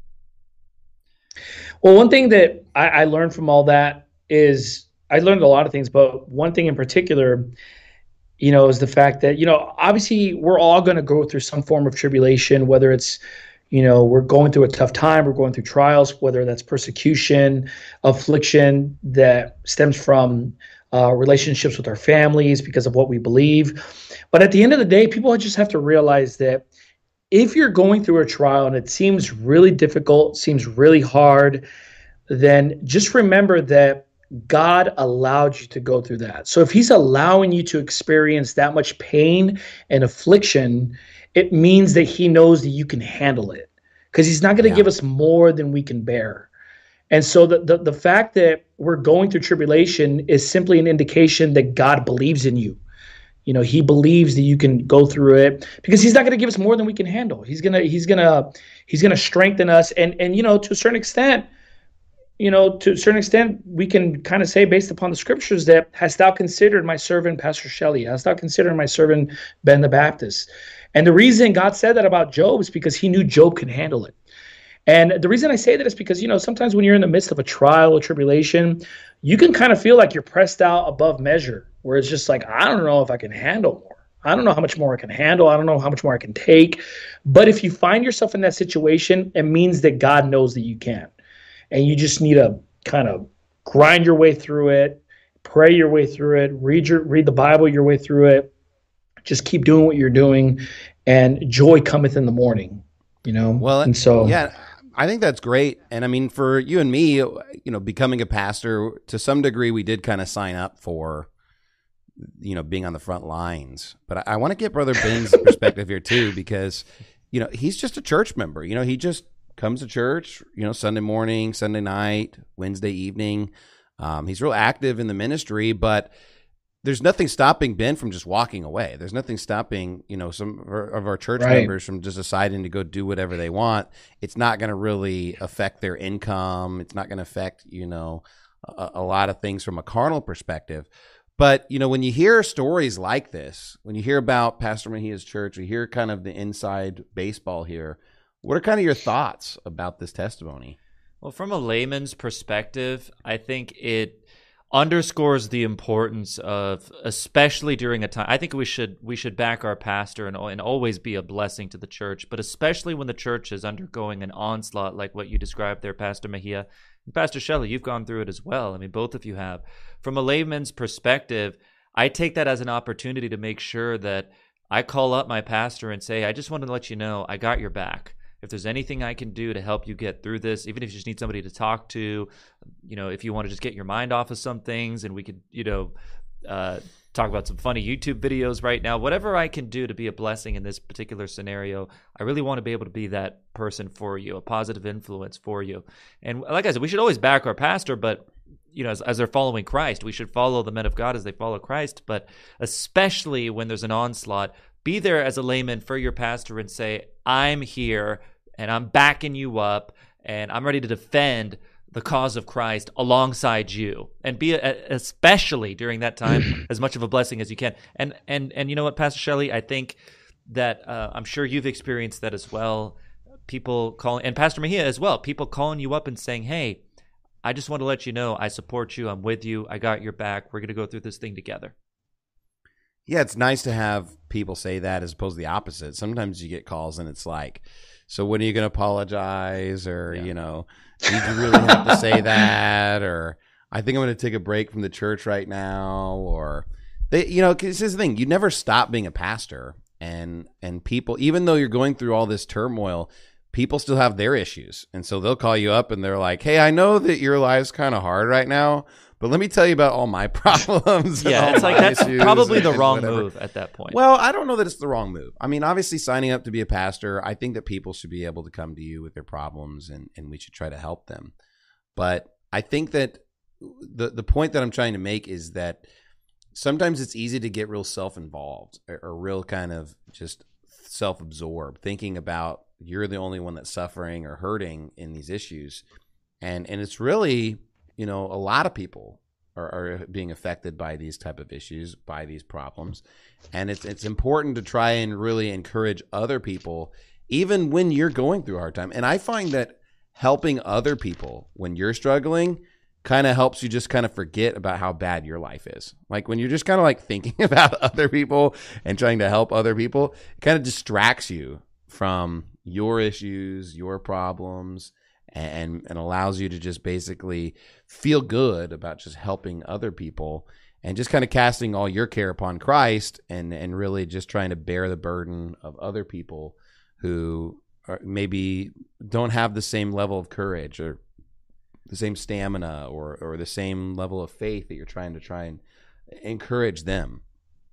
Well, one thing that I, I learned from all that is I learned a lot of things, but one thing in particular, you know, is the fact that, you know, obviously we're all going to go through some form of tribulation, whether it's, you know, we're going through a tough time, we're going through trials, whether that's persecution, affliction that stems from uh, relationships with our families because of what we believe. But at the end of the day, people just have to realize that if you're going through a trial and it seems really difficult, seems really hard, then just remember that God allowed you to go through that. So if he's allowing you to experience that much pain and affliction, it means that he knows that you can handle it, because he's not going to yeah. give us more than we can bear. And so the, the the fact that we're going through tribulation is simply an indication that God believes in you. You know, he believes that you can go through it, because he's not going to give us more than we can handle. He's going to he's going to he's going to strengthen us. And and you know, to a certain extent, you know, to a certain extent, we can kind of say, based upon the scriptures, that hast thou considered my servant Pastor Shelley? Hast thou considered my servant Ben the Baptist? And the reason God said that about Job is because he knew Job could handle it. And the reason I say that is because, you know, sometimes when you're in the midst of a trial or tribulation, you can kind of feel like you're pressed out above measure, where it's just like, I don't know if I can handle more. I don't know how much more I can handle. I don't know how much more I can take. But if you find yourself in that situation, it means that God knows that you can. And you just need to kind of grind your way through it, pray your way through it, read your read the Bible your way through it. Just keep doing what you're doing, and joy cometh in the morning, you know? Well, and so, yeah, I think that's great. And I mean, for you and me, you know, becoming a pastor, to some degree, we did kind of sign up for, you know, being on the front lines. But I, I want to get Brother Ben's perspective here too, because, you know, he's just a church member. You know, he just comes to church, you know, Sunday morning, Sunday night, Wednesday evening. Um, he's real active in the ministry, but there's nothing stopping Ben from just walking away. There's nothing stopping, you know, some of our, of our church right. members from just deciding to go do whatever they want. It's not going to really affect their income. It's not going to affect, you know, a, a lot of things from a carnal perspective. But, you know, when you hear stories like this, when you hear about Pastor Mejia's church, you hear kind of the inside baseball here, what are kind of your thoughts about this testimony? Well, from a layman's perspective, I think it underscores the importance of, especially during a time, I think we should we should back our pastor and, and always be a blessing to the church, but especially when the church is undergoing an onslaught like what you described there, Pastor Mejia. And Pastor Shelley, you've gone through it as well. I mean, both of you have. From a layman's perspective, I take that as an opportunity to make sure that I call up my pastor and say, I just wanted to let you know I got your back. If there's anything I can do to help you get through this, even if you just need somebody to talk to, you know, if you want to just get your mind off of some things, and we could, you know, uh, talk about some funny YouTube videos right now, whatever I can do to be a blessing in this particular scenario, I really want to be able to be that person for you, a positive influence for you. And like I said, we should always back our pastor, but, you know, as, as they're following Christ, we should follow the men of God as they follow Christ. But especially when there's an onslaught, be there as a layman for your pastor and say, I'm here and I'm backing you up and I'm ready to defend the cause of Christ alongside you, and be a, especially during that time as much of a blessing as you can. And and and you know what, Pastor Shelley, I think that uh, I'm sure you've experienced that as well. People calling, and Pastor Mejia as well, people calling you up and saying, hey, I just want to let you know I support you. I'm with you. I got your back. We're going to go through this thing together. Yeah, it's nice to have people say that as opposed to the opposite. Sometimes you get calls and it's like, so when are you going to apologize? Or, yeah. you know, did you really have to say that? Or I think I'm going to take a break from the church right now. Or, they, you know, because this is the thing. You never stop being a pastor. And, and people, even though you're going through all this turmoil, people still have their issues. And so they'll call you up and they're like, hey, I know that your life's kind of hard right now, but let me tell you about all my problems. Yeah, it's like that's probably the wrong move at that point. Well, I don't know that it's the wrong move. I mean, obviously signing up to be a pastor, I think that people should be able to come to you with their problems, and, and we should try to help them. But I think that the the point that I'm trying to make is that sometimes it's easy to get real self-involved or, or real kind of just self-absorbed, thinking about you're the only one that's suffering or hurting in these issues. And and it's really, you know, a lot of people are, are being affected by these type of issues, by these problems. And it's it's important to try and really encourage other people, even when you're going through a hard time. And I find that helping other people when you're struggling kind of helps you just kind of forget about how bad your life is. Like when you're just kind of like thinking about other people and trying to help other people, it kind of distracts you from your issues, your problems, and and allows you to just basically feel good about just helping other people. and just kind of casting all your care upon Christ, and and really just trying to bear the burden of other people who are, maybe don't have the same level of courage or the same stamina or or the same level of faith that you're trying to try and encourage them.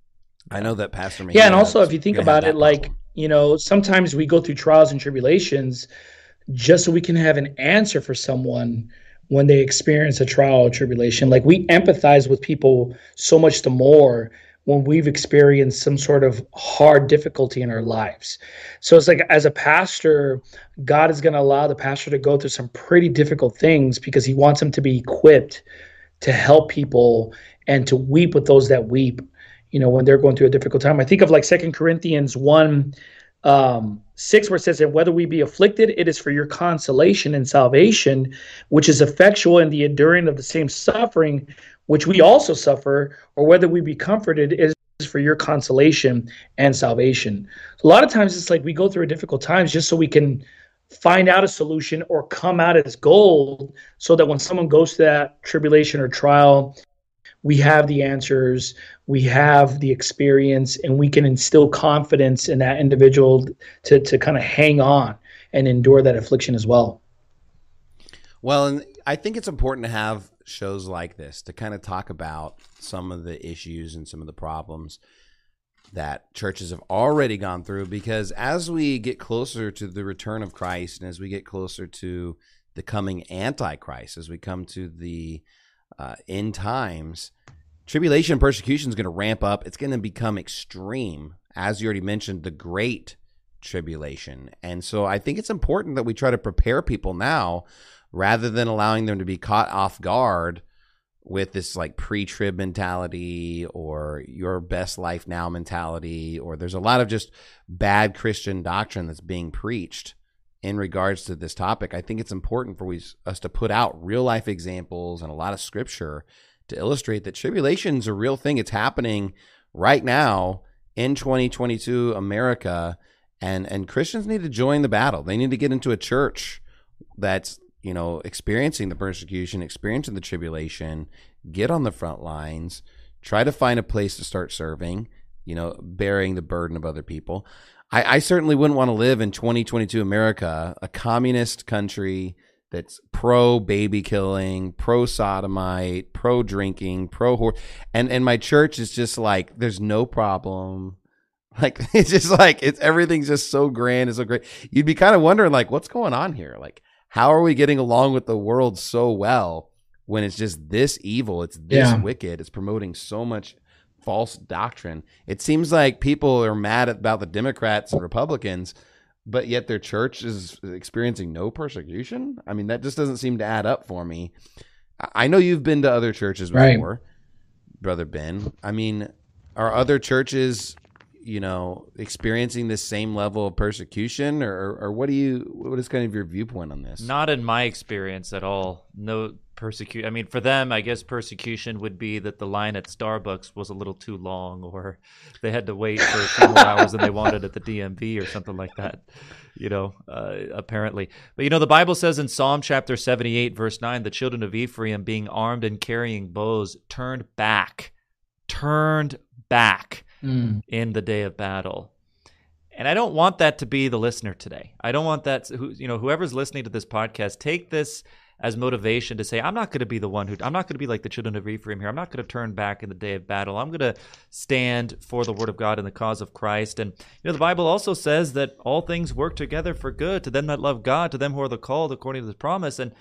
I know that Pastor Mejia, yeah, and also if you think about it, like, problem. you know, sometimes we go through trials and tribulations just so we can have an answer for someone when they experience a trial or tribulation. Like, we empathize with people so much the more when we've experienced some sort of hard difficulty in our lives. So it's like, as a pastor, God is going to allow the pastor to go through some pretty difficult things because he wants them to be equipped to help people and to weep with those that weep, you know, when they're going through a difficult time. I think of like Second Corinthians one, um, six, where it says that whether we be afflicted, it is for your consolation and salvation, which is effectual in the enduring of the same suffering, which we also suffer, or whether we be comforted, it is for your consolation and salvation. A lot of times it's like we go through difficult times just so we can find out a solution or come out as gold, so that when someone goes to that tribulation or trial, we have the answers, we have the experience, and we can instill confidence in that individual to, to kind of hang on and endure that affliction as well. Well, and I think it's important to have shows like this to kind of talk about some of the issues and some of the problems that churches have already gone through, because as we get closer to the return of Christ and as we get closer to the coming Antichrist, as we come to the Uh, end times, tribulation and persecution is going to ramp up. It's going to become extreme, as you already mentioned, the Great Tribulation. And so I think it's important that we try to prepare people now rather than allowing them to be caught off guard with this like pre-trib mentality or your best life now mentality, or there's a lot of just bad Christian doctrine that's being preached in regards to this topic. I think it's important for we, us to put out real life examples and a lot of scripture to illustrate that tribulation is a real thing. It's happening right now in twenty twenty-two America, and, and Christians need to join the battle. They need to get into a church that's, you know, experiencing the persecution, experiencing the tribulation, get on the front lines, try to find a place to start serving, you know, bearing the burden of other people. I, I certainly wouldn't want to live in twenty twenty-two America, a communist country that's pro baby killing, pro sodomite, pro drinking, pro whore, and and my church is just like, there's no problem. Like, it's just like, it's everything's just so grand and so great. You'd be kind of wondering, like, what's going on here? Like, how are we getting along with the world so well when it's just this evil? It's this Yeah. wicked. It's promoting so much false doctrine. It seems like people are mad about the Democrats and Republicans, but yet their church is experiencing no persecution. I mean, that just doesn't seem to add up for me. I know you've been to other churches before, right, Brother Ben. I mean, are other churches, you know, experiencing this same level of persecution, or, or what do you, what is kind of your viewpoint on this? Not in my experience at all. No persecute. I mean, for them, I guess persecution would be that the line at Starbucks was a little too long, or they had to wait for a few more hours than they wanted at the D M V or something like that, you know, uh, apparently. But, you know, the Bible says in Psalm chapter seventy-eight, verse nine, the children of Ephraim, being armed and carrying bows, turned back, turned back mm. in the day of battle. And I don't want that to be the listener today. I don't want that, to, you know, whoever's listening to this podcast, take this as motivation to say, I'm not going to be the one who, I'm not going to be like the children of Ephraim here. I'm not going to turn back in the day of battle. I'm going to stand for the word of God and the cause of Christ. And, you know, the Bible also says that all things work together for good to them that love God, to them who are the called according to the promise. And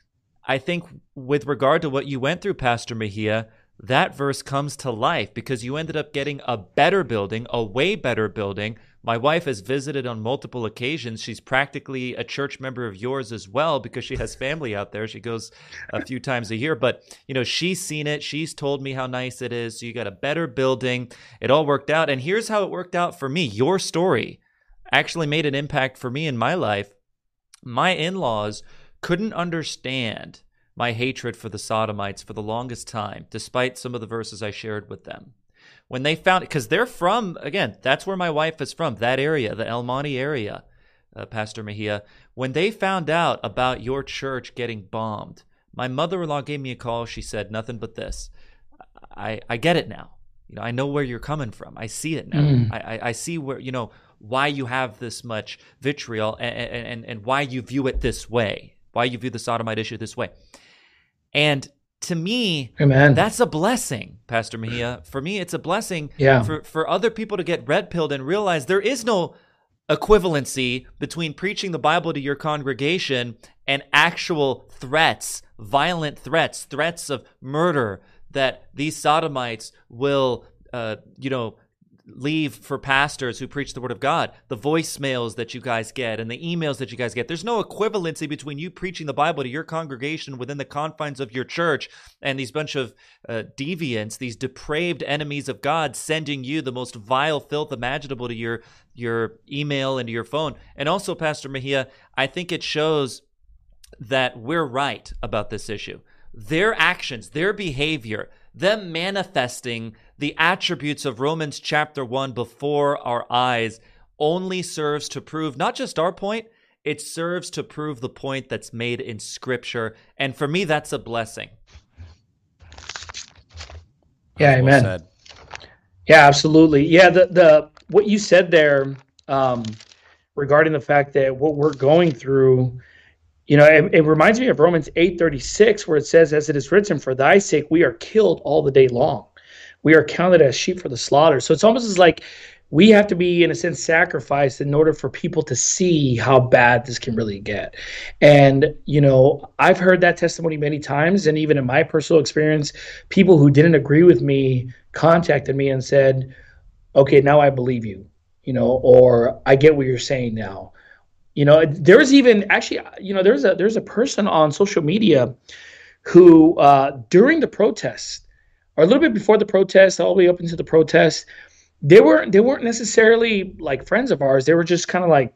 I think with regard to what you went through, Pastor Mejia, that verse comes to life because you ended up getting a better building, a way better building. My wife has visited on multiple occasions. She's practically a church member of yours as well because she has family out there. She goes a few times a year, but you know, she's seen it. She's told me how nice it is. So you got a better building. It all worked out. And here's how it worked out for me. Your story actually made an impact for me in my life. My in-laws couldn't understand my hatred for the Sodomites for the longest time, despite some of the verses I shared with them. When they found, because they're from, again, that's where my wife is from, that area, the El Monte area, uh, Pastor Mejia. When they found out about your church getting bombed, my mother-in-law gave me a call. She said nothing but this. I, I get it now. You know, I know where you're coming from. I see it now. Mm. I, I, I see where, you know, why you have this much vitriol and, and, and why you view it this way, why you view the sodomite issue this way. And to me, Amen. That's a blessing, Pastor Mejia. For me, it's a blessing yeah. for, for other people to get red-pilled and realize there is no equivalency between preaching the Bible to your congregation and actual threats, violent threats, threats of murder that these sodomites will, uh, you know, leave for pastors who preach the word of God, the voicemails that you guys get and the emails that you guys get. There's no equivalency between you preaching the Bible to your congregation within the confines of your church and these bunch of uh, deviants, these depraved enemies of God sending you the most vile filth imaginable to your, your email and to your phone. And also, Pastor Mejia, I think it shows that we're right about this issue. Their actions, their behavior, them manifesting the attributes of Romans chapter one before our eyes only serves to prove not just our point, it serves to prove the point that's made in Scripture. And for me, that's a blessing. Yeah, Well amen. said. Yeah, absolutely. Yeah, the the what you said there um, regarding the fact that what we're going through, you know, it, it reminds me of Romans eight thirty-six, where it says, "As it is written, for thy sake we are killed all the day long. We are counted as sheep for the slaughter." So it's almost as like we have to be, in a sense, sacrificed in order for people to see how bad this can really get. And, you know, I've heard that testimony many times. And even in my personal experience, people who didn't agree with me contacted me and said, okay, now I believe you, you know, or I get what you're saying now. You know, there was even actually, you know, there's a there's a person on social media who uh, during the protest, or a little bit before the protest, all the way up into the protest, they weren't they weren't necessarily like friends of ours. They were just kind of like,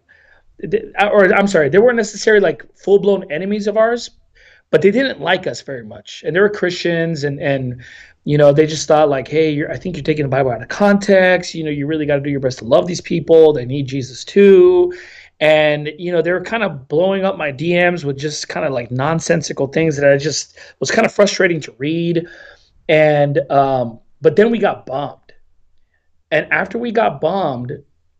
or I'm sorry, they weren't necessarily like full blown enemies of ours, but they didn't like us very much. And they were Christians, and and you know, they just thought like, hey, you're, I think you're taking the Bible out of context. You know, you really got to do your best to love these people. They need Jesus too. And, you know, they were kind of blowing up my D Ms with just kind of like nonsensical things that I just was kind of frustrating to read. And, um, but then we got bombed. And after we got bombed,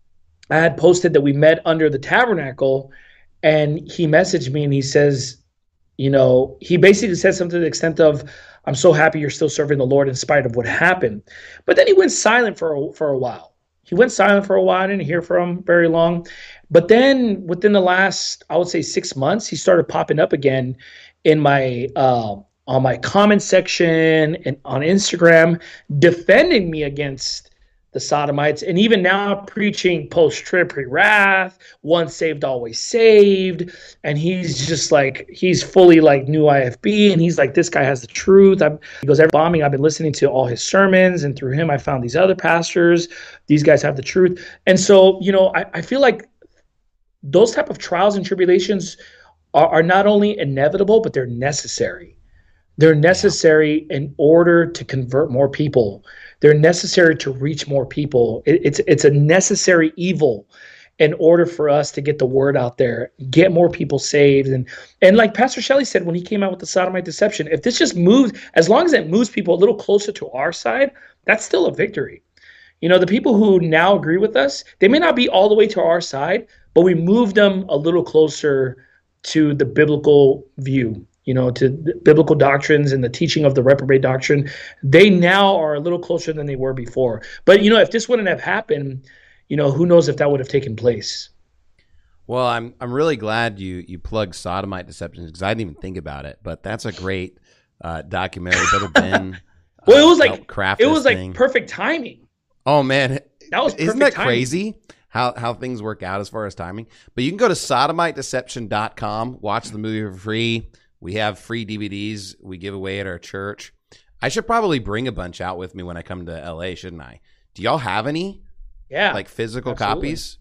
I had posted that we met under the tabernacle, and he messaged me and he says, you know, he basically said something to the extent of, "I'm so happy you're still serving the Lord in spite of what happened." But then he went silent for a, for a while. He went silent for a while. I didn't hear from him very long. But then within the last, I would say six months, he started popping up again in my uh, on my comment section and on Instagram, defending me against the sodomites, and even now preaching post-trib, pre-wrath, once saved, always saved. And he's just like, he's fully like new I F B, and he's like, this guy has the truth. I'm, he goes, every bombing, I've been listening to all his sermons, and through him I found these other pastors. These guys have the truth. And so, you know, I, I feel like those type of trials and tribulations are, are not only inevitable, but they're necessary. They're necessary yeah. in order to convert more people. They're necessary to reach more people. It, it's it's a necessary evil in order for us to get the word out there, get more people saved. And and like Pastor Shelley said when he came out with the sodomite deception, if this just moves, as long as it moves people a little closer to our side, that's still a victory. You know, the people who now agree with us, they may not be all the way to our side, but we moved them a little closer to the biblical view, you know, to the biblical doctrines and the teaching of the reprobate doctrine. They now are a little closer than they were before. But, you know, if this wouldn't have happened, you know, who knows if that would have taken place. Well, I'm I'm really glad you you plugged sodomite deceptions, because I didn't even think about it. But that's a great uh, documentary. Brother Ben. Well, it was uh, like craft it was like thing. perfect timing. Oh man, that was perfect isn't that timing. crazy? How how things work out as far as timing. But you can go to sodomite deception dot com, watch the movie for free. We have free D V Ds we give away at our church. I should probably bring a bunch out with me when I come to L A, shouldn't I? Do y'all have any? Yeah. Like physical absolutely. copies?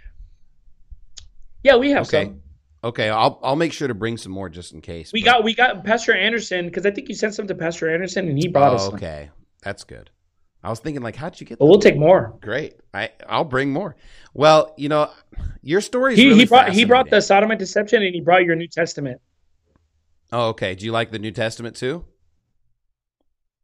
Yeah, we have okay. some. Okay, I'll I'll make sure to bring some more just in case. We but... got we got Pastor Anderson, because I think you sent some to Pastor Anderson and he brought oh, us some. Okay. That's good. I was thinking, like, how'd you get Well, we'll take more. Great. I, I'll bring more. Well, you know, your story is He really he brought he brought fascinating. the sodomite deception, and he brought your New Testament. Oh, okay. Do you like the New Testament too?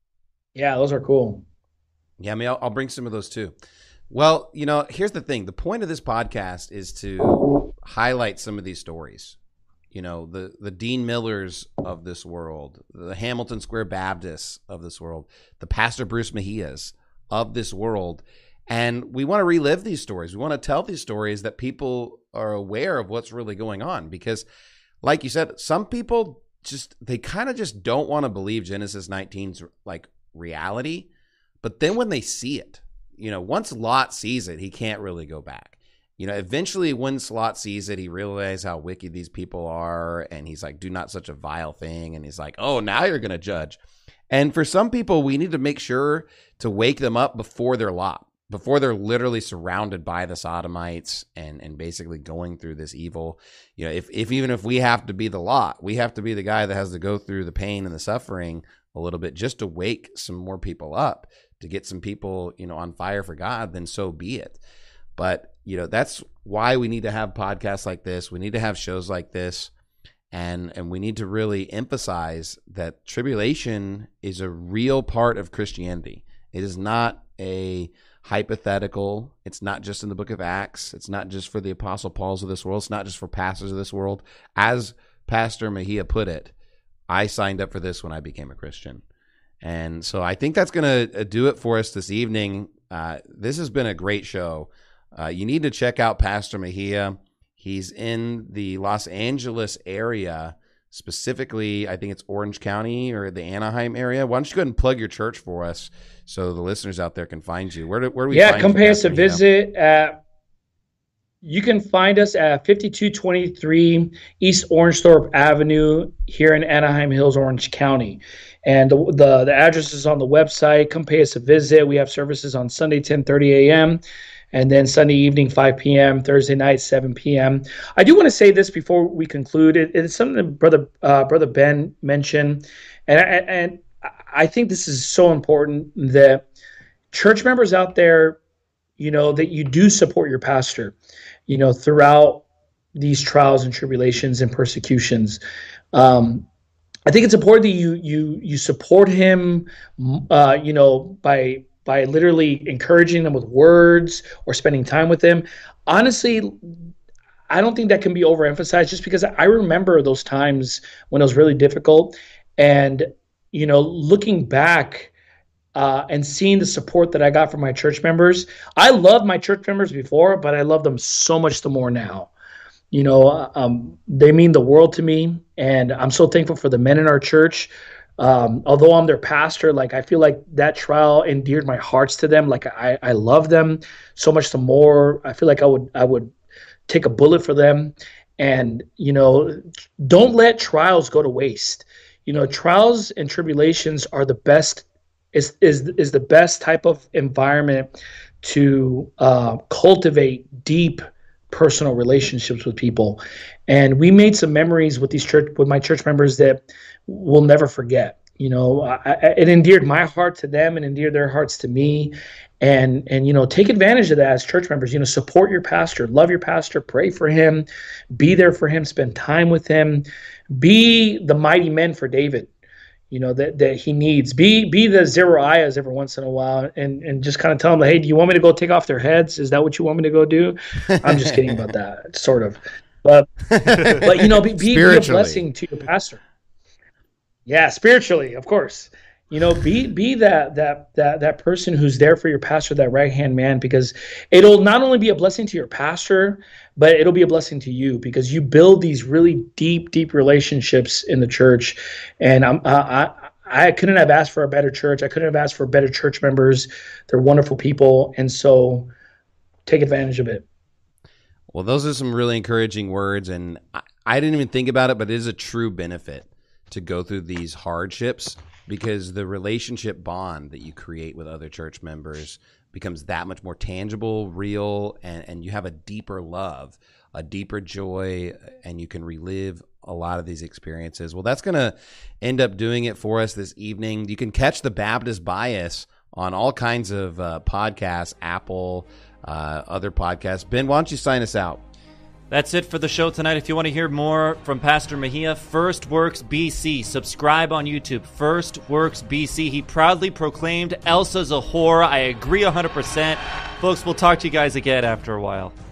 Yeah, those are cool. Yeah, I mean, I'll, I'll bring some of those too. Well, you know, here's the thing. The point of this podcast is to highlight some of these stories. You know, the, the Dean Millers of this world, the Hamilton Square Baptists of this world, the Pastor Bruce Mejias of this world. And we want to relive these stories. We want to tell these stories that people are aware of what's really going on. Because, like you said, some people just, they kind of just don't want to believe Genesis nineteen's like reality. But then when they see it, you know, once Lot sees it, he can't really go back. You know, eventually once Lot sees it, he realizes how wicked these people are. And he's like, do not such a vile thing. And he's like, oh, now you're going to judge. And for some people, we need to make sure to wake them up before they're Lot, before they're literally surrounded by the Sodomites and, and basically going through this evil. You know, if, if even if we have to be the Lot, we have to be the guy that has to go through the pain and the suffering a little bit just to wake some more people up, to get some people, you know, on fire for God, then so be it. But, you know, that's why we need to have podcasts like this. We need to have shows like this. And and we need to really emphasize that tribulation is a real part of Christianity. It is not a hypothetical. It's not just in the book of Acts. It's not just for the Apostle Pauls of this world. It's not just for pastors of this world. As Pastor Mejia put it, I signed up for this when I became a Christian. And so I think that's going to do it for us this evening. Uh, this has been a great show. Uh, you need to check out Pastor Mejia. He's in the Los Angeles area, specifically, I think it's Orange County or the Anaheim area. Why don't you go ahead and plug your church for us so the listeners out there can find you? Where do, where do we yeah, find come you, pay us Pastor a Mejia? visit. At, you can find us at fifty-two twenty-three East Orange Thorpe Avenue here in Anaheim Hills, Orange County. And the, the, the address is on the website. Come pay us a visit. We have services on Sunday, ten thirty a.m., and then Sunday evening, five p.m., Thursday night, seven p.m. I do want to say this before we conclude. It, it's something that Brother uh, Brother Ben mentioned, and I, and I think this is so important that church members out there, you know, that you do support your pastor, you know, throughout these trials and tribulations and persecutions. Um, I think it's important that you you you support him, uh, you know, by by literally encouraging them with words or spending time with them. Honestly, I don't think that can be overemphasized, just because I remember those times when it was really difficult. And, you know, looking back uh, and seeing the support that I got from my church members, I loved my church members before, but I love them so much the more now. You know, um, they mean the world to me, and I'm so thankful for the men in our church. Um, although I'm their pastor, like I feel like that trial endeared my hearts to them. Like I, I love them so much the more. I feel like I would, I would take a bullet for them. And, you know, don't let trials go to waste. You know, trials and tribulations are the best, is, is, is the best type of environment to uh, cultivate deep personal relationships with people. And we made some memories with these church, with my church members that we'll never forget. You know, I, I, it endeared my heart to them and endeared their hearts to me. And, and, you know, take advantage of that as church members. You know, support your pastor, love your pastor, pray for him, be there for him, spend time with him, be the mighty men for David, you know, that, that he needs. Be be the Zeruiahs every once in a while, and, and just kind of tell them, hey, do you want me to go take off their heads? Is that what you want me to go do? I'm just kidding about that, sort of. But, but you know, be, be, be a blessing to your pastor. Yeah, spiritually, of course. You know, be be that that that that person who's there for your pastor, that right-hand man, because it'll not only be a blessing to your pastor, but it'll be a blessing to you, because you build these really deep, deep relationships in the church. And I'm, I I couldn't have asked for a better church. I couldn't have asked for better church members. They're wonderful people, and so take advantage of it. Well, those are some really encouraging words, and I, I didn't even think about it, but it is a true benefit to go through these hardships, because the relationship bond that you create with other church members becomes that much more tangible, real, and, and you have a deeper love, a deeper joy, and you can relive a lot of these experiences. Well, that's going to end up doing it for us this evening. You can catch the Baptist Bias on all kinds of uh, podcasts, Apple, uh, other podcasts. Ben, why don't you sign us out? That's it for the show tonight. If you want to hear more from Pastor Mejia, First Works B C. Subscribe on YouTube. First Works B C. He proudly proclaimed Elsa's a whore. I agree one hundred percent. Folks, we'll talk to you guys again after a while.